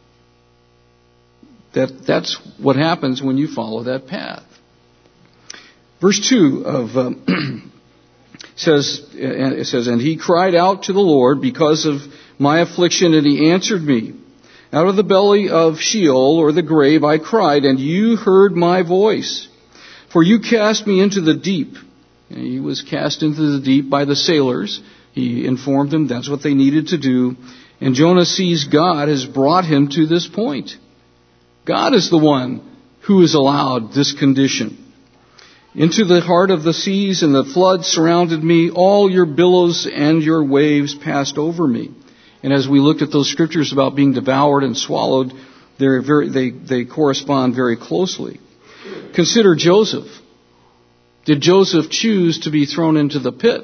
Speaker 1: That, that's what happens when you follow that path. Verse two of um, says it says, and he cried out to the Lord because of my affliction, and he answered me. Out of the belly of Sheol, or the grave, I cried, and you heard my voice. For you cast me into the deep. And he was cast into the deep by the sailors. He informed them that's what they needed to do. And Jonah sees God has brought him to this point. God is the one who has allowed this condition. Into the heart of the seas, and the flood surrounded me. All your billows and your waves passed over me. And as we looked at those scriptures about being devoured and swallowed, they're very, they, they correspond very closely. Consider Joseph. Did Joseph choose to be thrown into the pit?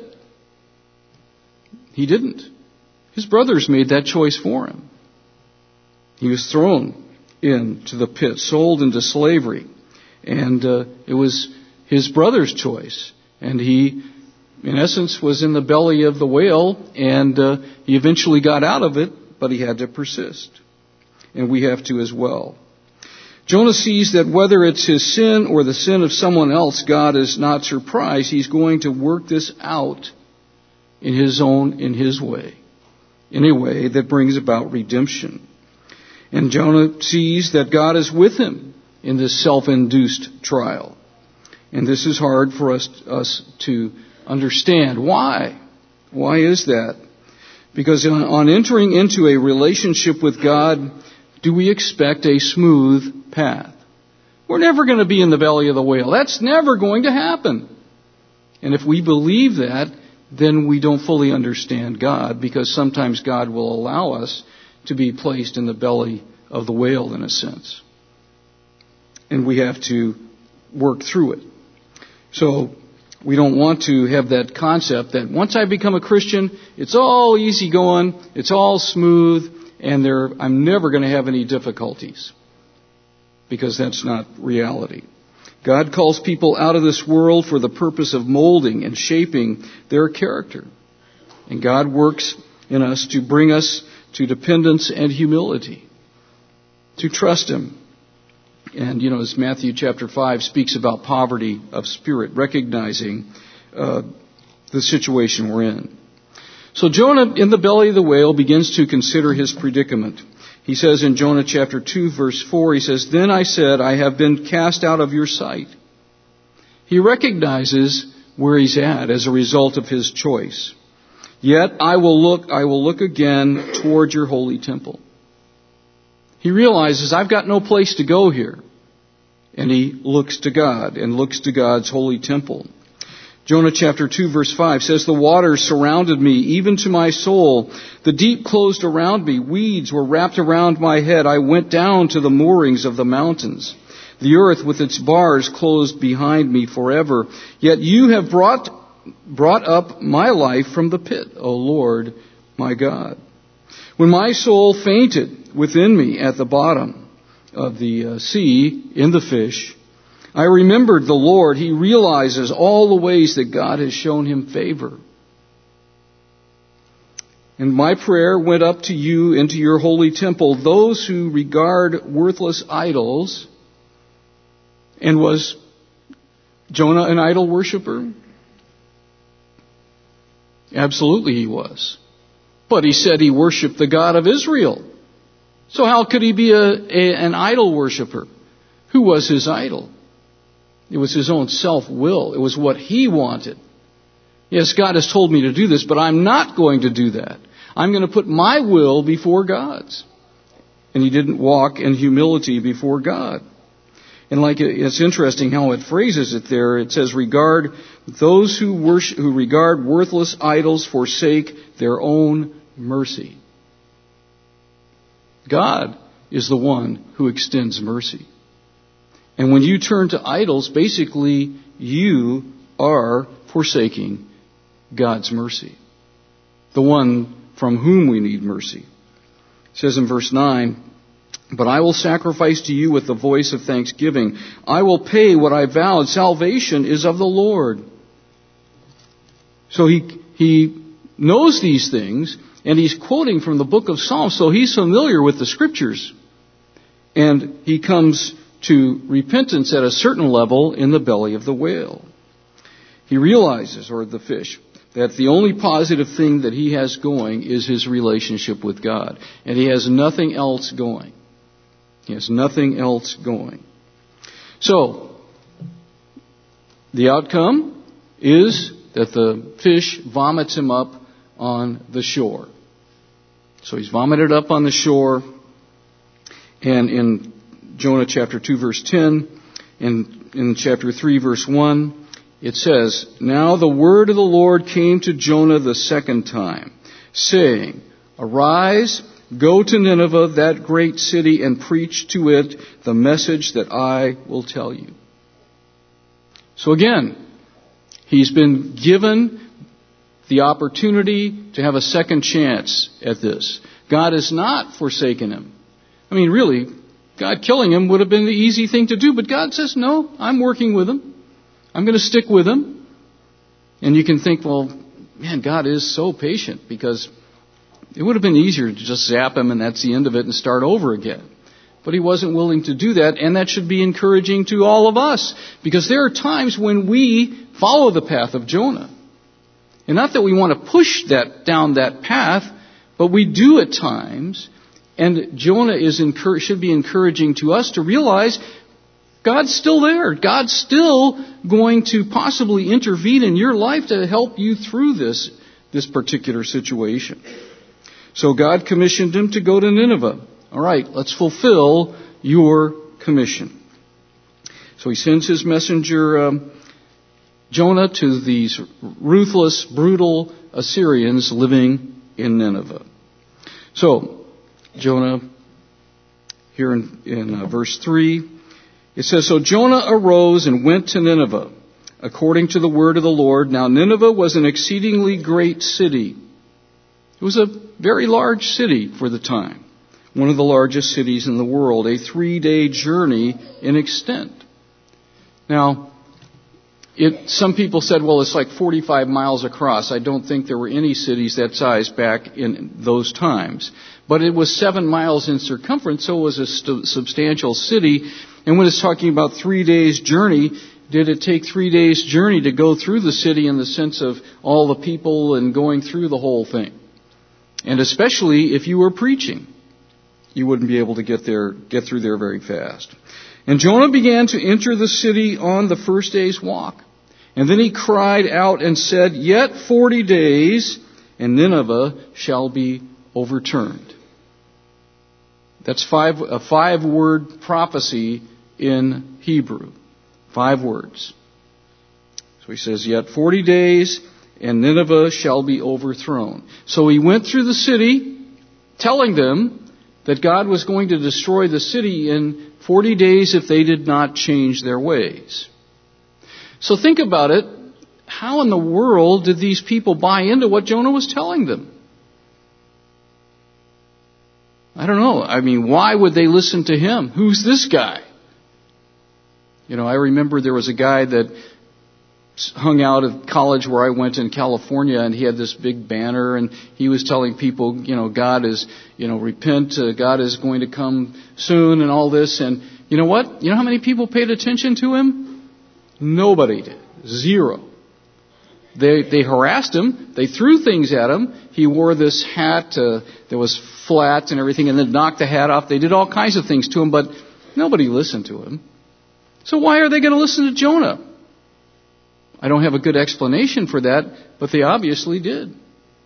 Speaker 1: He didn't. His brothers made that choice for him. He was thrown into the pit, sold into slavery. And uh, it was his brother's choice. And he, in essence, was in the belly of the whale, and uh, he eventually got out of it, but he had to persist. And we have to as well. Jonah sees that whether it's his sin or the sin of someone else, God is not surprised. He's going to work this out in his own, in his way, in a way that brings about redemption. And Jonah sees that God is with him in this self-induced trial. And this is hard for us, us to understand. Why? Why is that? Because on, on entering into a relationship with God, do we expect a smooth path? We're never going to be in the belly of the whale. That's never going to happen. And if we believe that, then we don't fully understand God, because sometimes God will allow us to be placed in the belly of the whale, in a sense. And we have to work through it. So we don't want to have that concept that once I become a Christian, it's all easy going, it's all smooth, and there, I'm never going to have any difficulties. Because that's not reality. God calls people out of this world for the purpose of molding and shaping their character. And God works in us to bring us to dependence and humility, to trust Him. And, you know, as Matthew chapter five speaks about poverty of spirit, recognizing uh, the situation we're in. So Jonah, in the belly of the whale, begins to consider his predicament. He says in Jonah chapter two, verse four, he says, "Then I said, I have been cast out of your sight." He recognizes where he's at as a result of his choice. "Yet I will look, I will look again toward your holy temple." He realizes, I've got no place to go here. And he looks to God and looks to God's holy temple. Jonah chapter two verse five says, "The waters surrounded me, even to my soul. The deep closed around me. Weeds were wrapped around my head. I went down to the moorings of the mountains. The earth with its bars closed behind me forever. Yet you have brought, brought up my life from the pit, O Lord, my God. When my soul fainted within me at the bottom of the uh, sea in the fish, I remembered the Lord." He realizes all the ways that God has shown him favor. "And my prayer went up to you into your holy temple. Those who regard worthless idols," and was Jonah an idol worshiper? Absolutely he was. But he said he worshiped the God of Israel. So how could he be a, a, an idol worshiper? Who was his idol? It was his own self-will. It was what he wanted. Yes, God has told me to do this, but I'm not going to do that. I'm going to put my will before God's. And he didn't walk in humility before God. And like it's interesting how it phrases it there. It says, "Regard those who worship, who regard worthless idols forsake their own mercy." God is the one who extends mercy. And when you turn to idols, basically you are forsaking God's mercy, the one from whom we need mercy. It says in verse nine, "But I will sacrifice to you with the voice of thanksgiving. I will pay what I vowed. Salvation is of the Lord." So he, he knows these things, and he's quoting from the book of Psalms, so he's familiar with the scriptures. And he comes to repentance at a certain level in the belly of the whale. He realizes, or the fish, that the only positive thing that he has going is his relationship with God. And he has nothing else going. He has nothing else going. So, the outcome is that the fish vomits him up on the shore. So he's vomited up on the shore. And in Jonah chapter two verse ten, and in chapter three verse one, it says, "Now the word of the Lord came to Jonah the second time, saying, Arise, go to Nineveh, that great city, and preach to it the message that I will tell you." So again, he's been given the opportunity to have a second chance at this. God has not forsaken him. I mean, really, God killing him would have been the easy thing to do, but God says, no, I'm working with him. I'm going to stick with him. And you can think, well, man, God is so patient, because it would have been easier to just zap him and that's the end of it and start over again. But he wasn't willing to do that, and that should be encouraging to all of us. Because there are times when we follow the path of Jonah. And not that we want to push that down that path, but we do at times. And Jonah is encour- should be encouraging to us to realize God's still there. God's still going to possibly intervene in your life to help you through this, this particular situation. So God commissioned him to go to Nineveh. All right, let's fulfill your commission. So he sends his messenger um, Jonah to these ruthless, brutal Assyrians living in Nineveh. So, Jonah, here in, in uh, verse three, it says, So Jonah arose and went to Nineveh, according to the word of the Lord. Now Nineveh was an exceedingly great city. It was a very large city for the time. One of the largest cities in the world, a three-day journey in extent. Now, it, some people said, well, it's like forty-five miles across. I don't think there were any cities that size back in those times. But it was seven miles in circumference, so it was a st- substantial city. And when it's talking about three days' journey, did it take three days' journey to go through the city in the sense of all the people and going through the whole thing? And especially if you were preaching, you wouldn't be able to get there, get through there very fast. And Jonah began to enter the city on the first day's walk. And then he cried out and said, Yet forty days, and Nineveh shall be overturned. That's five, a five-word prophecy in Hebrew. Five words. So he says, Yet forty days, and Nineveh shall be overthrown. So he went through the city, telling them that God was going to destroy the city in forty days if they did not change their ways. So think about it. How in the world did these people buy into what Jonah was telling them? I don't know. I mean, why would they listen to him? Who's this guy? You know, I remember there was a guy that hung out at college where I went in California, and he had this big banner, and he was telling people, you know, God is, you know, repent, uh, God is going to come soon and all this. And you know what? You know how many people paid attention to him? Nobody did. Zero. They they harassed him. They threw things at him. He wore this hat uh, that was flat and everything, and then knocked the hat off. They did all kinds of things to him, but nobody listened to him. So why are they going to listen to Jonah? I don't have a good explanation for that, but they obviously did.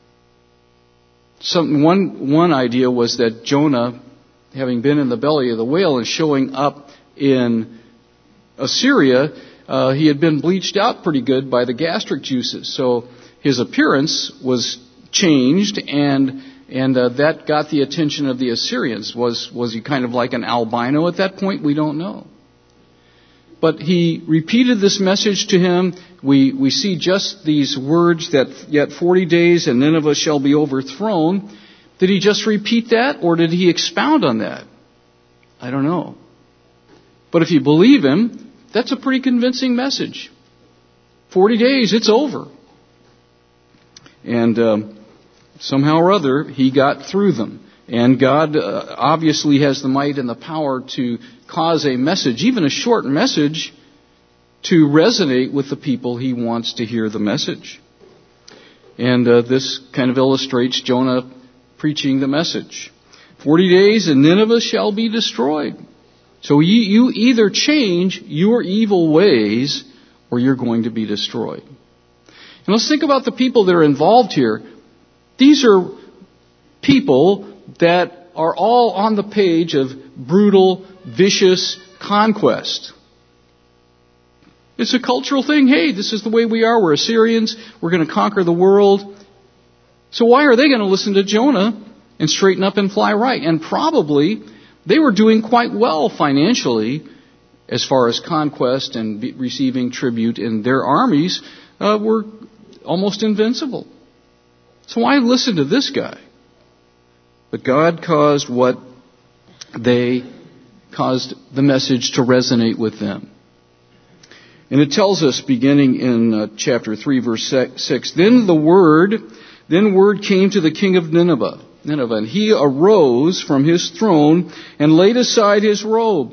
Speaker 1: Some, one, one idea was that Jonah, having been in the belly of the whale and showing up in Assyria, uh, he had been bleached out pretty good by the gastric juices. So his appearance was changed, and and uh, that got the attention of the Assyrians. Was was he kind of like an albino at that point? We don't know. But he repeated this message to him. We we see just these words that yet forty days and Nineveh shall be overthrown. Did he just repeat that, or did he expound on that? I don't know. But if you believe him, that's a pretty convincing message. Forty days, it's over. And um, somehow or other, he got through them. And God uh, obviously has the might and the power to cause a message, even a short message, to resonate with the people he wants to hear the message. And uh, this kind of illustrates Jonah preaching the message. Forty days and Nineveh shall be destroyed. So you, you either change your evil ways or you're going to be destroyed. And let's think about the people that are involved here. These are people that are all on the page of brutal, vicious conquest. It's a cultural thing. Hey, this is the way we are. We're Assyrians. We're going to conquer the world. So why are they going to listen to Jonah and straighten up and fly right? And probably they were doing quite well financially as far as conquest and be receiving tribute, and their armies uh, were almost invincible. So why listen to this guy? But God caused what they caused the message to resonate with them. And it tells us, beginning in uh, chapter three, verse six, Then the word, then word came to the king of Nineveh. Nineveh. And he arose from his throne and laid aside his robe,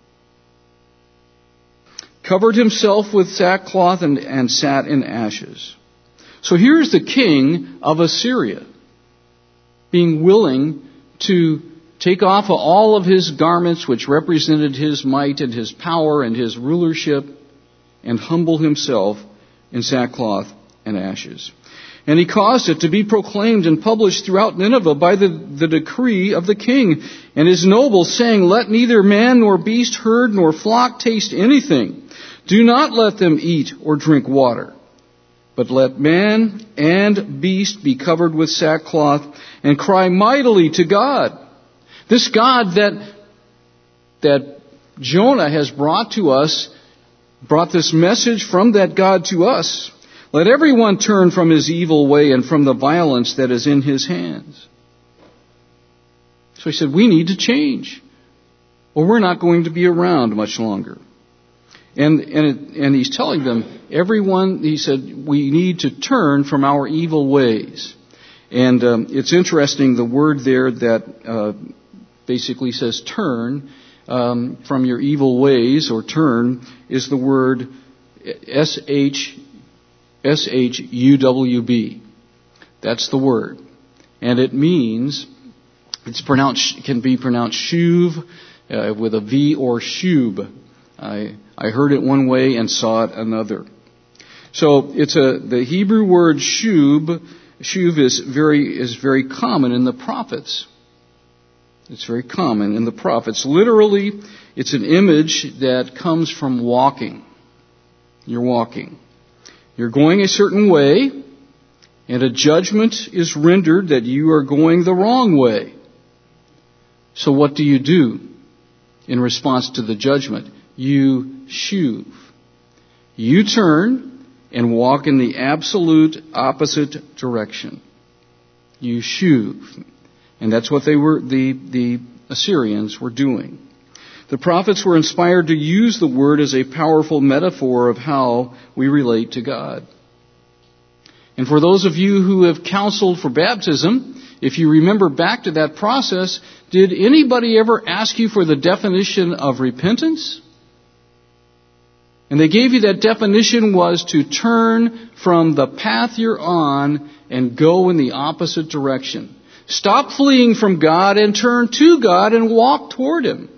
Speaker 1: covered himself with sackcloth, and, and sat in ashes. So here's the king of Assyria being willing to take off all of his garments, which represented his might and his power and his rulership, and humble himself in sackcloth and ashes. And he caused it to be proclaimed and published throughout Nineveh by the, the decree of the king and his nobles, saying, "Let neither man nor beast, herd nor flock taste anything. Do not let them eat or drink water. But let man and beast be covered with sackcloth and cry mightily to God." This God that, that Jonah has brought to us, brought this message from that God to us. "Let everyone turn from his evil way and from the violence that is in his hands." So he said, we need to change, or we're not going to be around much longer. And and, it, and he's telling them, everyone, he said, we need to turn from our evil ways. And um, it's interesting, the word there that uh, basically says turn um, from your evil ways, or turn, is the word S H S H U W B. That's the word. And it means, it's pronounced, can be pronounced shuv uh, with a V, or shub. I I heard it one way and saw it another. So it's a the Hebrew word shub. Shuv is very is very common in the prophets. It's very common in the prophets. Literally, it's an image that comes from walking. You're walking. You're going a certain way, and a judgment is rendered that you are going the wrong way. So what do you do in response to the judgment? You shuv. You turn and walk in the absolute opposite direction. You shuv. And that's what they were, the, the Assyrians were doing. The prophets were inspired to use the word as a powerful metaphor of how we relate to God. And for those of you who have counseled for baptism, if you remember back to that process, did anybody ever ask you for the definition of repentance? And they gave you that definition was to turn from the path you're on and go in the opposite direction. Stop fleeing from God and turn to God and walk toward Him.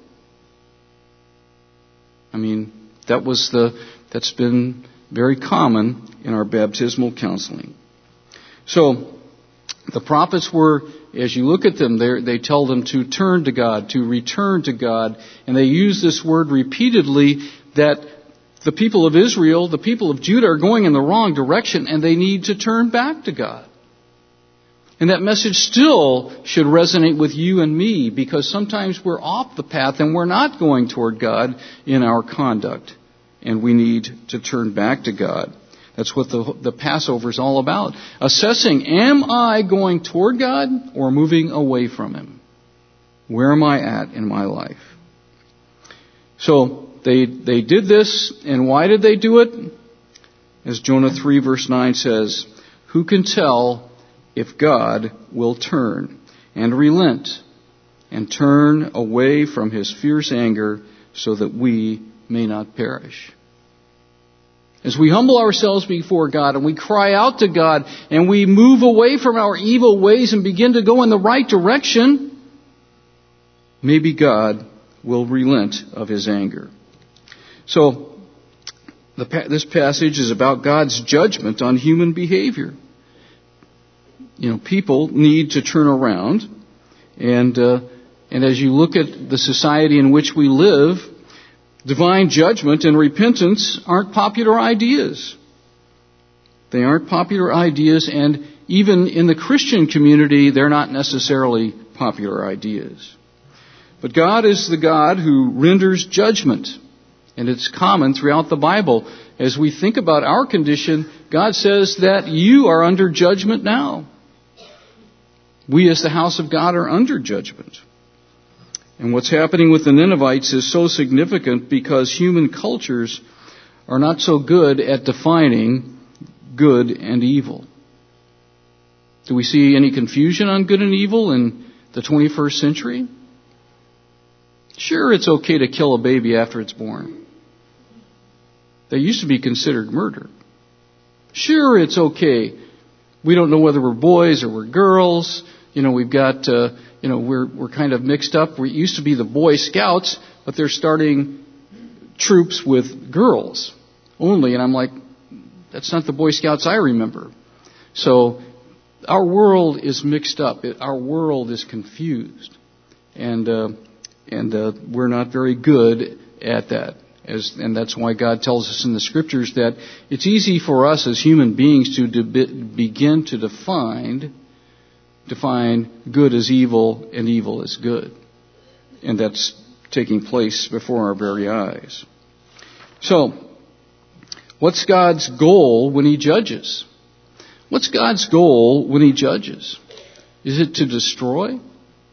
Speaker 1: I mean, that was the, that's been very common in our baptismal counseling. So, the prophets were, as you look at them, they tell them to turn to God, to return to God. And they use this word repeatedly, that the people of Israel, the people of Judah, are going in the wrong direction and they need to turn back to God. And that message still should resonate with you and me, because sometimes we're off the path and we're not going toward God in our conduct. And we need to turn back to God. That's what the, the Passover is all about. Assessing, am I going toward God or moving away from Him? Where am I at in my life? So they they did this, and why did they do it? As Jonah three verse nine says, who can tell if God will turn and relent and turn away from His fierce anger so that we may not perish? As we humble ourselves before God and we cry out to God and we move away from our evil ways and begin to go in the right direction, maybe God will relent of His anger. So, the, this passage is about God's judgment on human behavior. You know, people need to turn around, and uh, and as you look at the society in which we live, divine judgment and repentance aren't popular ideas. They aren't popular ideas, and even in the Christian community, they're not necessarily popular ideas. But God is the God who renders judgment, and it's common throughout the Bible. As we think about our condition, God says that you are under judgment now. We as the house of God are under judgment. And what's happening with the Ninevites is so significant because human cultures are not so good at defining good and evil. Do we see any confusion on good and evil in the twenty-first century? Sure, it's okay to kill a baby after it's born. That used to be considered murder. Sure, it's okay. We don't know whether we're boys or we're girls. You know, we've got, uh, you know, we're we're kind of mixed up. We used to be the Boy Scouts, but they're starting troops with girls only. And I'm like, that's not the Boy Scouts I remember. So our world is mixed up. It, our world is confused. And uh, and uh, we're not very good at that. As, and that's why God tells us in the Scriptures that it's easy for us as human beings to de- begin to define, define good as evil and evil as good. And that's taking place before our very eyes. So, what's God's goal when He judges? What's God's goal when He judges? Is it to destroy?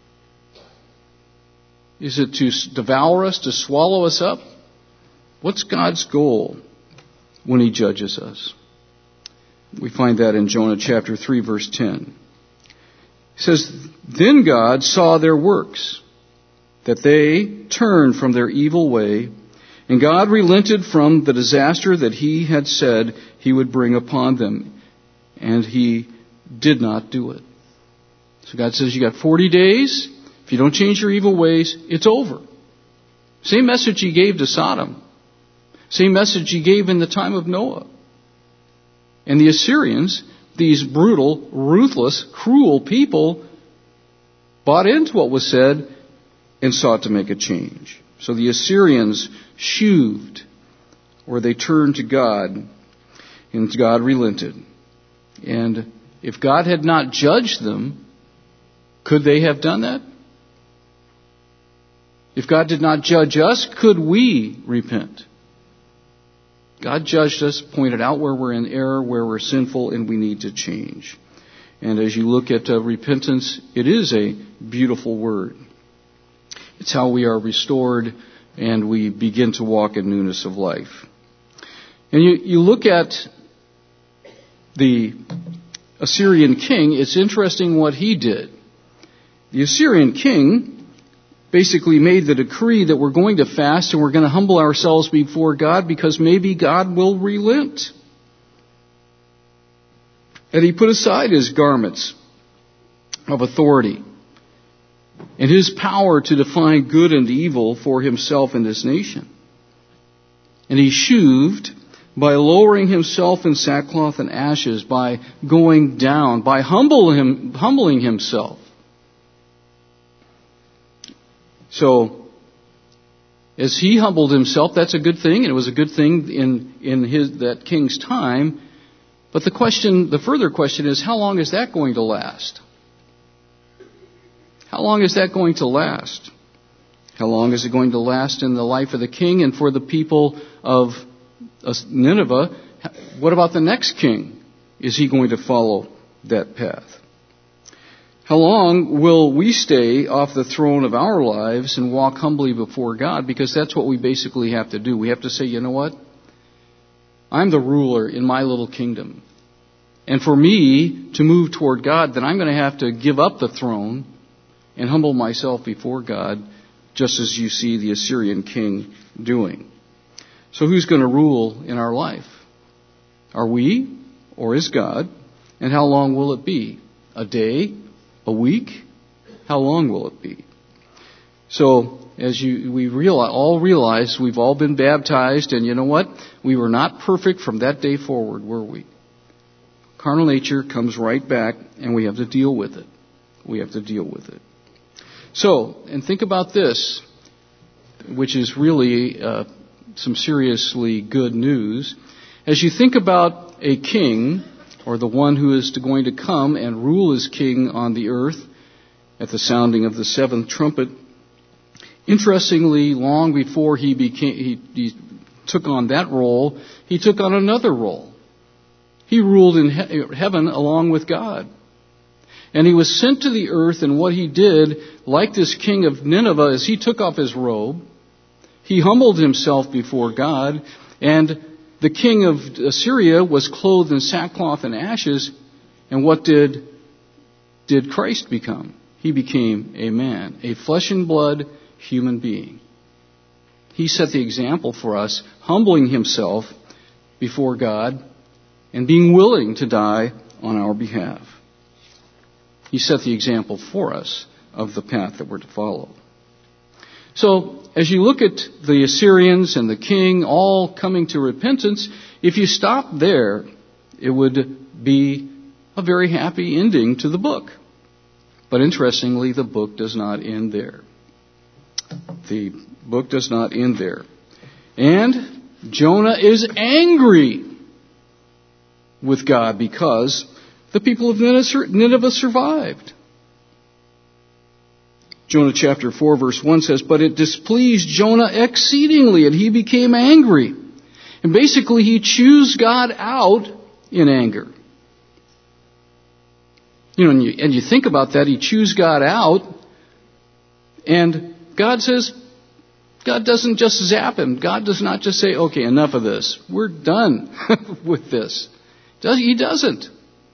Speaker 1: Is it to devour us, to swallow us up? What's God's goal when He judges us? We find that in Jonah chapter three, verse ten. It says, "Then God saw their works, that they turned from their evil way, and God relented from the disaster that He had said He would bring upon them, and He did not do it." So God says, you got forty days. If you don't change your evil ways, it's over. Same message He gave to Sodom. Same message He gave in the time of Noah. And the Assyrians, these brutal, ruthless, cruel people, bought into what was said and sought to make a change. So the Assyrians shuved, or they turned to God, and God relented. And if God had not judged them, could they have done that? If God did not judge us, could we repent? God judged us, pointed out where we're in error, where we're sinful, and we need to change. And as you look at uh, repentance, it is a beautiful word. It's how we are restored and we begin to walk in newness of life. And you, you look at the Assyrian king, it's interesting what he did. The Assyrian king basically made the decree that we're going to fast and we're going to humble ourselves before God because maybe God will relent. And he put aside his garments of authority and his power to define good and evil for himself and his nation. And he shuved by lowering himself in sackcloth and ashes, by going down, by humble him, humbling himself. So, as he humbled himself, that's a good thing, and it was a good thing in, in his, that king's time. But the question, the further question is, how long is that going to last? How long is that going to last? How long is it going to last in the life of the king and for the people of Nineveh? What about the next king? Is he going to follow that path? How long will we stay off the throne of our lives and walk humbly before God? Because that's what we basically have to do. We have to say, you know what? I'm the ruler in my little kingdom. And for me to move toward God, then I'm going to have to give up the throne and humble myself before God, just as you see the Assyrian king doing. So who's going to rule in our life? Are we, or is God? And how long will it be? A day? A week? How long will it be? So, as you, we realize, all realize, we've all been baptized, and you know what? We were not perfect from that day forward, were we? Carnal nature comes right back, and we have to deal with it. We have to deal with it. So, and think about this, which is really uh, some seriously good news. As you think about a king, or the one who is going to come and rule as king on the earth at the sounding of the seventh trumpet. Interestingly, long before he became, he, he took on that role, he took on another role. He ruled in he- heaven along with God. And he was sent to the earth, and what he did, like this king of Nineveh, is he took off his robe, he humbled himself before God, and the king of Assyria was clothed in sackcloth and ashes, and what did did Christ become? He became a man, a flesh and blood human being. He set the example for us, humbling himself before God and being willing to die on our behalf. He set the example for us of the path that we're to follow. So, as you look at the Assyrians and the king all coming to repentance, if you stop there, it would be a very happy ending to the book. But interestingly, the book does not end there. The book does not end there. And Jonah is angry with God because the people of Nineveh survived. Jonah chapter four verse one says, "But it displeased Jonah exceedingly, and he became angry." And basically he chews God out in anger. You know, and you, and you think about that, he chews God out, and God says, God doesn't just zap him. God does not just say, okay, enough of this. We're done with this. He doesn't.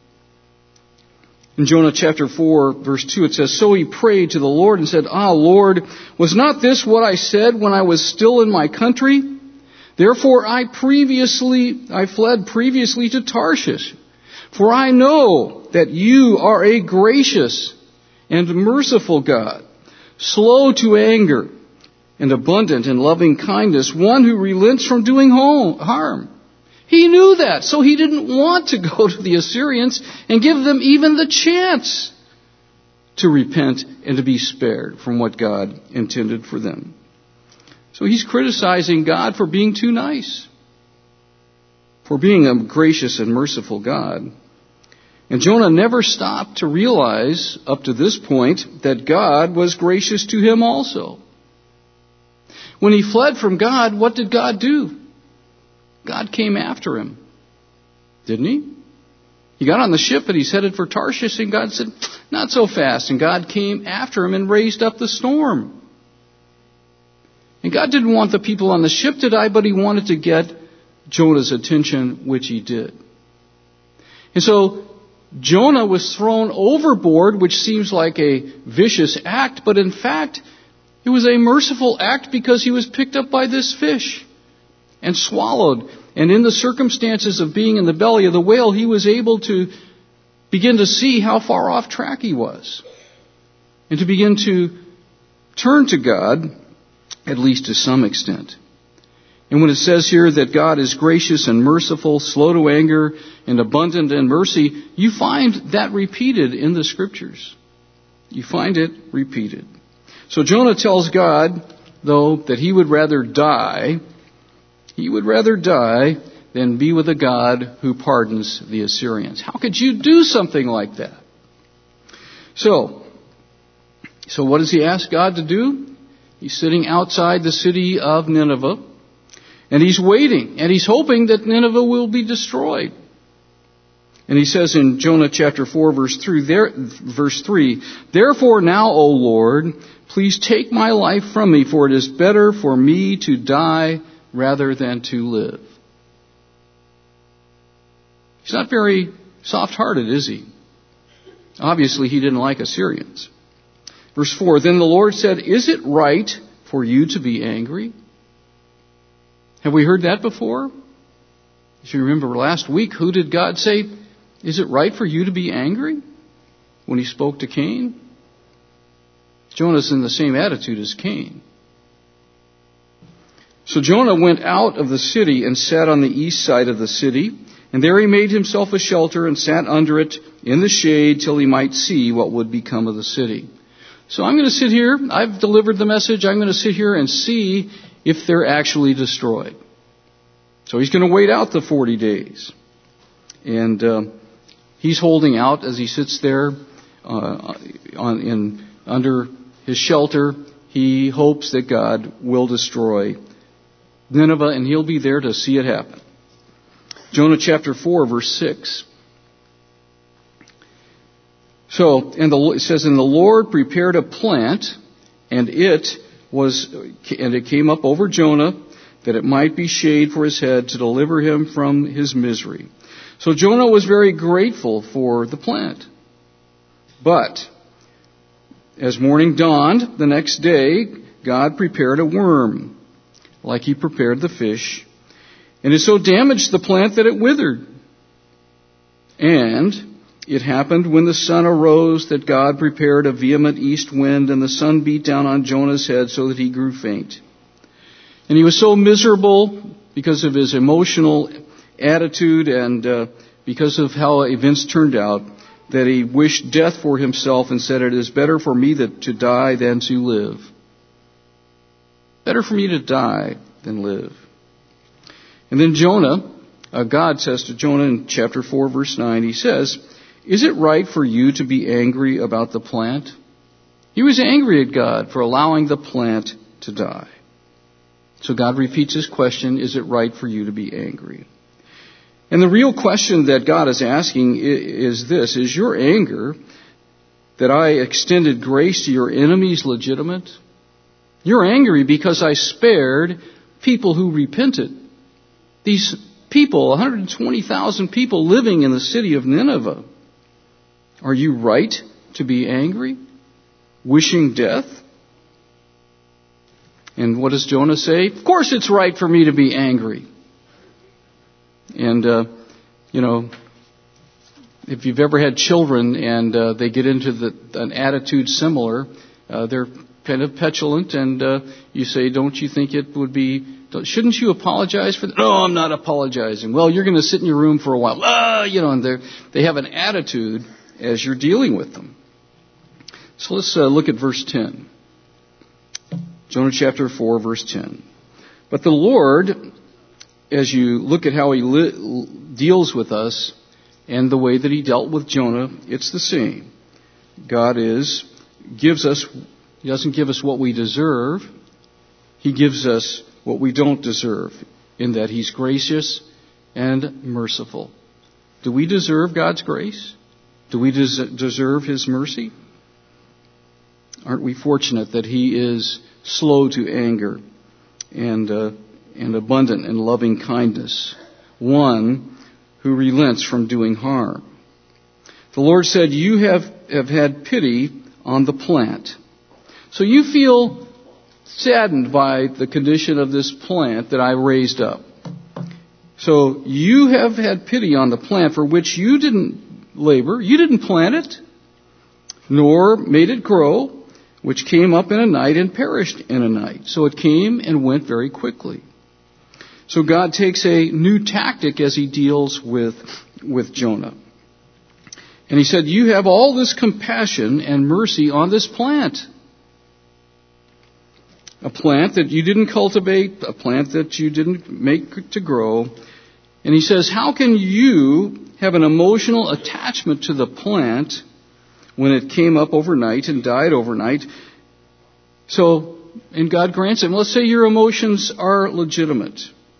Speaker 1: In Jonah chapter four, verse two, it says, "So he prayed to the Lord and said, Ah, Lord, was not this what I said when I was still in my country? Therefore I previously, I fled previously to Tarshish. For I know that you are a gracious and merciful God, slow to anger and abundant in loving kindness, one who relents from doing harm." He knew that, so he didn't want to go to the Assyrians and give them even the chance to repent and to be spared from what God intended for them. So he's criticizing God for being too nice, for being a gracious and merciful God. And Jonah never stopped to realize up to this point that God was gracious to him also. When he fled from God, what did God do? God came after him, didn't he? He got on the ship and he's headed for Tarshish, and God said, not so fast. And God came after him and raised up the storm. And God didn't want the people on the ship to die, but he wanted to get Jonah's attention, which he did. And so Jonah was thrown overboard, which seems like a vicious act, but in fact, it was a merciful act because he was picked up by this fish and swallowed. And in the circumstances of being in the belly of the whale, he was able to begin to see how far off track he was, and to begin to turn to God, at least to some extent. And when it says here that God is gracious and merciful, slow to anger, and abundant in mercy, you find that repeated in the Scriptures. You find it repeated. So Jonah tells God, though, that he would rather die, he would rather die than be with a God who pardons the Assyrians. How could you do something like that? So, so what does he ask God to do? He's sitting outside the city of Nineveh, and he's waiting, and he's hoping that Nineveh will be destroyed. And he says in Jonah chapter four, verse three, there, verse three, "Therefore now, O Lord, please take my life from me, for it is better for me to die rather than to live." He's not very soft-hearted, is he? Obviously, he didn't like Assyrians. Verse four, "Then the Lord said, is it right for you to be angry?" Have we heard that before? If you remember last week, who did God say, is it right for you to be angry? When he spoke to Cain? Jonah's in the same attitude as Cain. So Jonah went out of the city and sat on the east side of the city, and there he made himself a shelter and sat under it in the shade till he might see what would become of the city. So I'm going to sit here. I've delivered the message. I'm going to sit here and see if they're actually destroyed. So he's going to wait out the forty days. And uh, he's holding out as he sits there uh, on, in, under his shelter. He hopes that God will destroy Nineveh, and he'll be there to see it happen. Jonah chapter four, verse six. So, and the, it says, "And the Lord prepared a plant, and it was, and it came up over Jonah, that it might be shade for his head, to deliver him from his misery." So Jonah was very grateful for the plant. But as morning dawned the next day, God prepared a worm, like he prepared the fish, and it so damaged the plant that it withered. And it happened when the sun arose that God prepared a vehement east wind, and the sun beat down on Jonah's head so that he grew faint. And he was so miserable because of his emotional attitude and uh, because of how events turned out, that he wished death for himself and said, "It is better for me that, to die than to live." Better for me to die than live. And then Jonah, uh, God says to Jonah in chapter four, verse nine, he says, "Is it right for you to be angry about the plant?" He was angry at God for allowing the plant to die. So God repeats his question, is it right for you to be angry? And the real question that God is asking is this: is your anger that I extended grace to your enemies legitimate? You're angry because I spared people who repented. These people, one hundred twenty thousand people living in the city of Nineveh. Are you right to be angry? Wishing death? And what does Jonah say? Of course it's right for me to be angry. And, uh, you know, if you've ever had children and uh, they get into the, an attitude similar, uh, they're kind of petulant, and uh, you say, don't you think it would be, shouldn't you apologize for that? No, I'm not apologizing. Well, you're going to sit in your room for a while. Ah, you know, and they have an attitude as you're dealing with them. So let's uh, look at verse ten. Jonah chapter four, verse ten. But the Lord, as you look at how he li- deals with us and the way that he dealt with Jonah, it's the same. God is, gives us, he doesn't give us what we deserve. He gives us what we don't deserve, in that he's gracious and merciful. Do we deserve God's grace? Do we des- deserve his mercy? Aren't we fortunate that he is slow to anger and uh, and abundant in loving kindness, one who relents from doing harm? The Lord said, "You have, have had pity on the plant." So you feel saddened by the condition of this plant that I raised up. So you have had pity on the plant for which you didn't labor, you didn't plant it, nor made it grow, which came up in a night and perished in a night. So it came and went very quickly. So God takes a new tactic as he deals with, with Jonah. And he said, you have all this compassion and mercy on this plant. A plant that you didn't cultivate, a plant that you didn't make to grow. And he says, how can you have an emotional attachment to the plant when it came up overnight and died overnight? So, and God grants him, let's say your emotions are legitimate.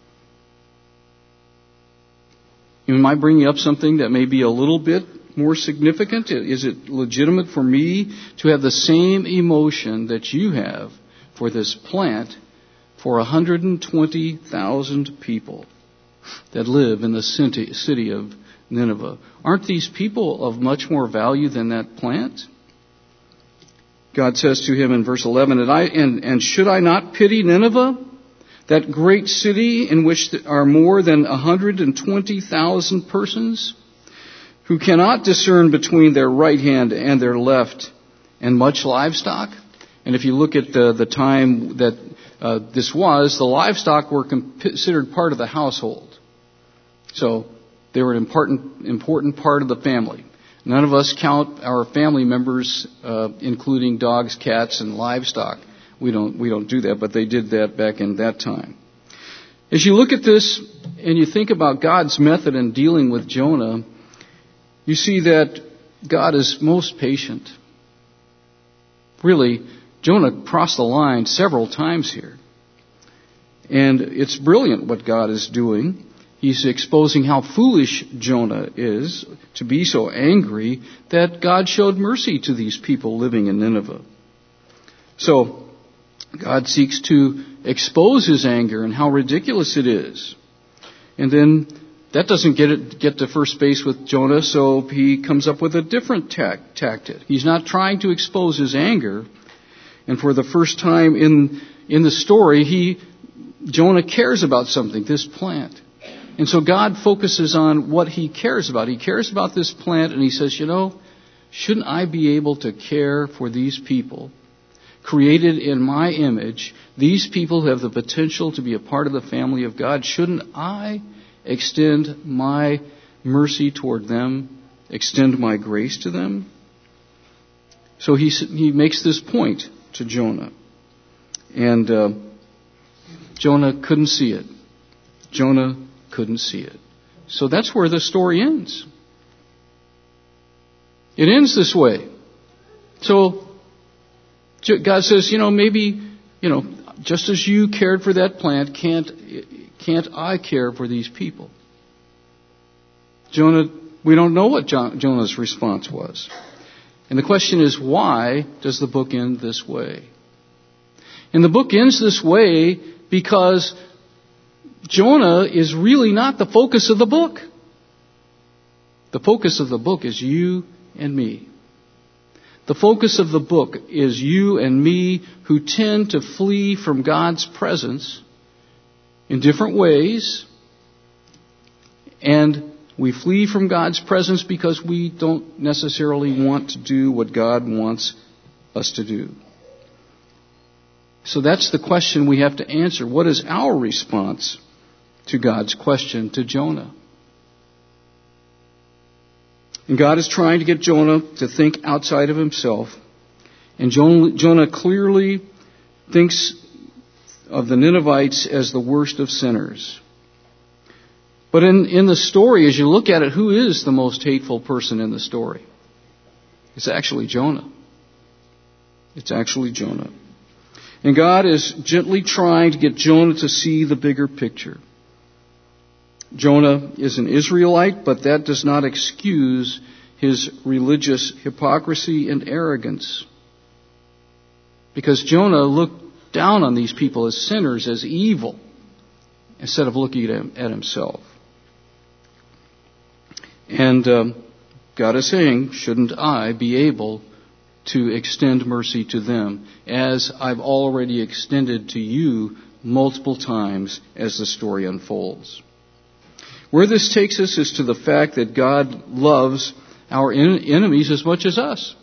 Speaker 1: Am I bringing up something that may be a little bit more significant? Is it legitimate for me to have the same emotion that you have for this plant for one hundred twenty thousand people that live in the city of Nineveh? Aren't these people of much more value than that plant? God says to him in verse eleven, and, I, and, and should I not pity Nineveh, that great city in which are more than one hundred twenty thousand persons who cannot discern between their right hand and their left, and much livestock? And if you look at the, the time that uh, this was, the livestock were considered part of the household. So they were an important, important part of the family. None of us count our family members, uh, including dogs, cats, and livestock. We don't, we don't do that, but they did that back in that time. As you look at this and you think about God's method in dealing with Jonah, you see that God is most patient. Really, Jonah crossed the line several times here. And it's brilliant what God is doing. He's exposing how foolish Jonah is to be so angry that God showed mercy to these people living in Nineveh. So, God seeks to expose his anger and how ridiculous it is. And then that doesn't get it, get to first base with Jonah, so he comes up with a different tac- tactic. He's not trying to expose his anger. And for the first time in in the story, he Jonah cares about something, this plant. And so God focuses on what he cares about. He cares about this plant, and he says, you know, shouldn't I be able to care for these people created in my image? These people have the potential to be a part of the family of God. Shouldn't I extend my mercy toward them, extend my grace to them? So he he makes this point to Jonah. And uh, Jonah couldn't see it. Jonah couldn't see it. So that's where the story ends. It ends this way. So God says, you know, maybe, you know, just as you cared for that plant, can't can't I care for these people? Jonah, we don't know what John, Jonah's response was. And the question is, why does the book end this way? And the book ends this way because Jonah is really not the focus of the book. The focus of the book is you and me. The focus of the book is you and me who tend to flee from God's presence in different ways. And we flee from God's presence because we don't necessarily want to do what God wants us to do. So that's the question we have to answer. What is our response to God's question to Jonah? And God is trying to get Jonah to think outside of himself. And Jonah clearly thinks of the Ninevites as the worst of sinners. But in, in the story, as you look at it, who is the most hateful person in the story? It's actually Jonah. It's actually Jonah. And God is gently trying to get Jonah to see the bigger picture. Jonah is an Israelite, but that does not excuse his religious hypocrisy and arrogance. Because Jonah looked down on these people as sinners, as evil, instead of looking at, him, at himself. And um, God is saying, shouldn't I be able to extend mercy to them as I've already extended to you multiple times as the story unfolds? Where this takes us is to the fact that God loves our en- enemies as much as us.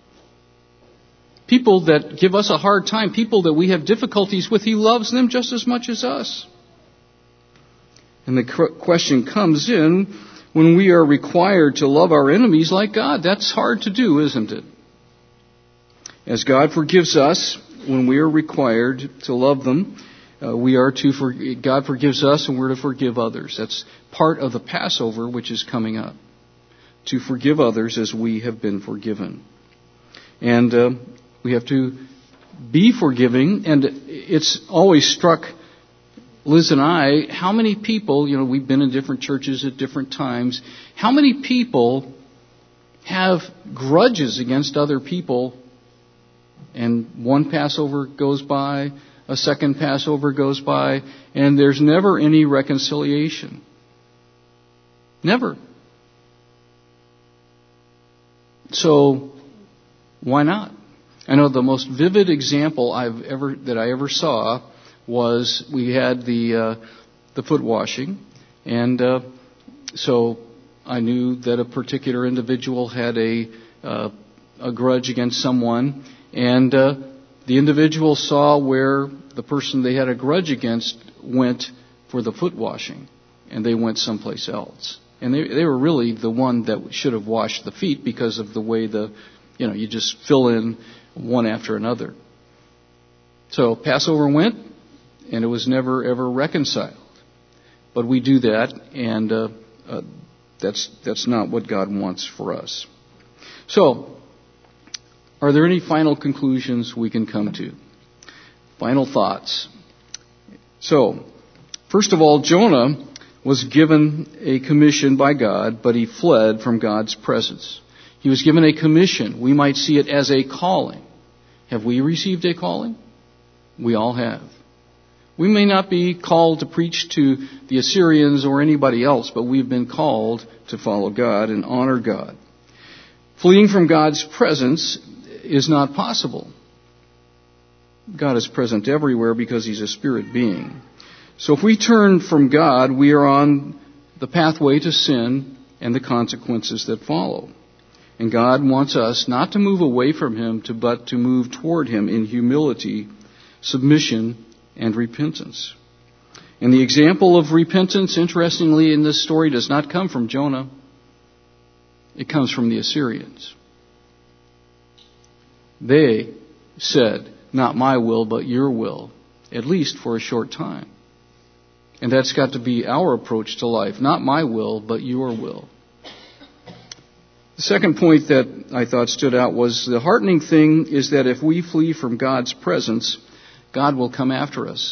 Speaker 1: People that give us a hard time, people that we have difficulties with, He loves them just as much as us. And the cr- question comes in when we are required to love our enemies like God. That's hard to do, isn't it? As God forgives us when we are required to love them, Uh, we are to, for, God forgives us and we're to forgive others. That's part of the Passover which is coming up. To forgive others as we have been forgiven. And uh, we have to be forgiving. And it's always struck Liz and I, how many people, you know, we've been in different churches at different times. How many people have grudges against other people, and one Passover goes by, a second Passover goes by, and there's never any reconciliation. Never. So, why not? I know the most vivid example I've ever that I ever saw was we had the uh, the foot washing, and uh, so I knew that a particular individual had a uh, a grudge against someone, and uh, the individual saw where the person they had a grudge against went for the foot washing, and they went someplace else. And they they were really the one that should have washed the feet because of the way the, you know, you just fill in one after another. So Passover went, and it was never ever reconciled. But we do that, and uh, uh, that's that's not what God wants for us. So, are there any final conclusions we can come to? Final thoughts. So, first of all, Jonah was given a commission by God, but he fled from God's presence. He was given a commission. We might see it as a calling. Have we received a calling? We all have. We may not be called to preach to the Assyrians or anybody else, but we've been called to follow God and honor God. Fleeing from God's presence is not possible. God is present everywhere because He's a spirit being. So if we turn from God, we are on the pathway to sin and the consequences that follow. And God wants us not to move away from Him, to, but to move toward Him in humility, submission, and repentance. And the example of repentance, interestingly, in this story does not come from Jonah. It comes from the Assyrians. They said, "Not my will, but your will," at least for a short time. And that's got to be our approach to life. Not my will, but your will. The second point that I thought stood out was the heartening thing is that if we flee from God's presence, God will come after us.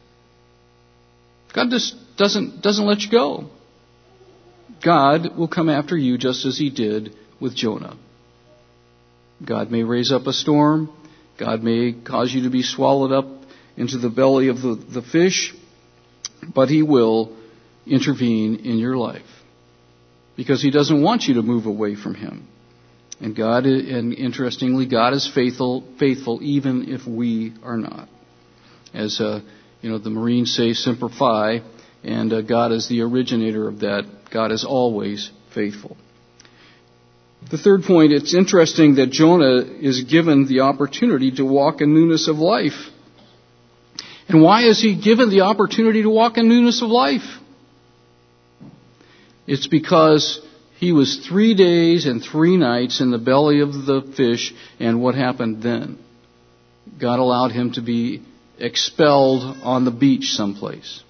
Speaker 1: God just doesn't, doesn't let you go. God will come after you just as He did with Jonah. God may raise up a storm. God may cause you to be swallowed up into the belly of the, the fish. But He will intervene in your life because He doesn't want you to move away from Him. And God, and interestingly, God is faithful, faithful even if we are not. As uh, you know, the Marines say, "Semper Fi," and uh, God is the originator of that. God is always faithful. The third point, it's interesting that Jonah is given the opportunity to walk in newness of life. And why is he given the opportunity to walk in newness of life? It's because he was three days and three nights in the belly of the fish, and what happened then? God allowed him to be expelled on the beach someplace.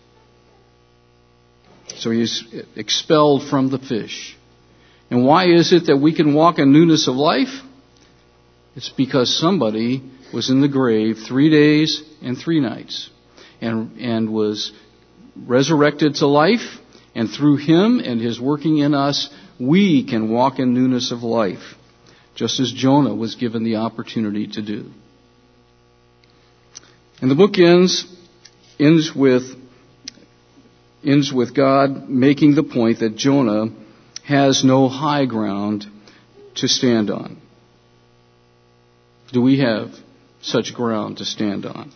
Speaker 1: So he's expelled from the fish. And why is it that we can walk in newness of life? It's because somebody was in the grave three days and three nights and, and was resurrected to life. And through Him and His working in us, we can walk in newness of life, just as Jonah was given the opportunity to do. And the book ends, ends with, ends with God making the point that Jonah has no high ground to stand on. Do we have such ground to stand on?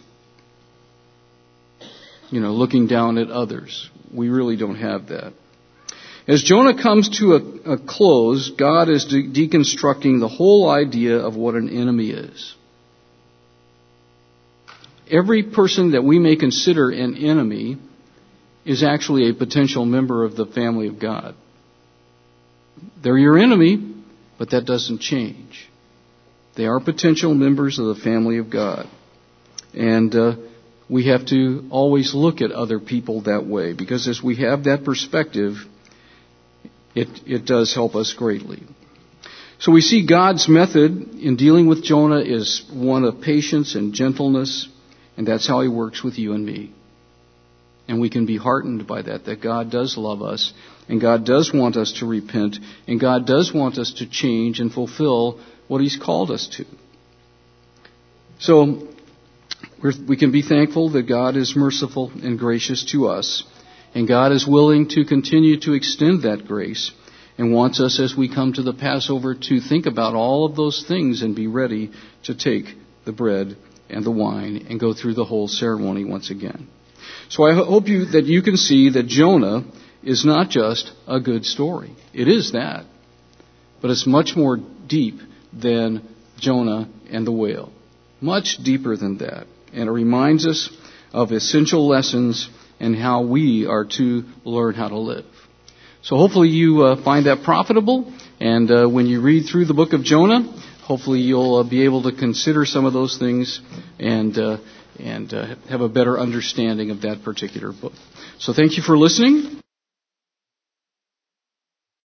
Speaker 1: You know, looking down at others. We really don't have that. As Jonah comes to a, a close, God is de- deconstructing the whole idea of what an enemy is. Every person that we may consider an enemy is actually a potential member of the family of God. They're your enemy, but that doesn't change. They are potential members of the family of God. And uh, we have to always look at other people that way, because as we have that perspective, it, it does help us greatly. So we see God's method in dealing with Jonah is one of patience and gentleness, and that's how He works with you and me. And we can be heartened by that, that God does love us, and God does want us to repent, and God does want us to change and fulfill what He's called us to. So we're, we can be thankful that God is merciful and gracious to us, and God is willing to continue to extend that grace and wants us, as we come to the Passover, to think about all of those things and be ready to take the bread and the wine and go through the whole ceremony once again. So I hope you that you can see that Jonah is not just a good story. It is that. But it's much more deep than Jonah and the whale. Much deeper than that. And it reminds us of essential lessons and how we are to learn how to live. So hopefully you uh, find that profitable. And uh, when you read through the book of Jonah, hopefully you'll uh, be able to consider some of those things and uh, and uh, have a better understanding of that particular book. So thank you for listening.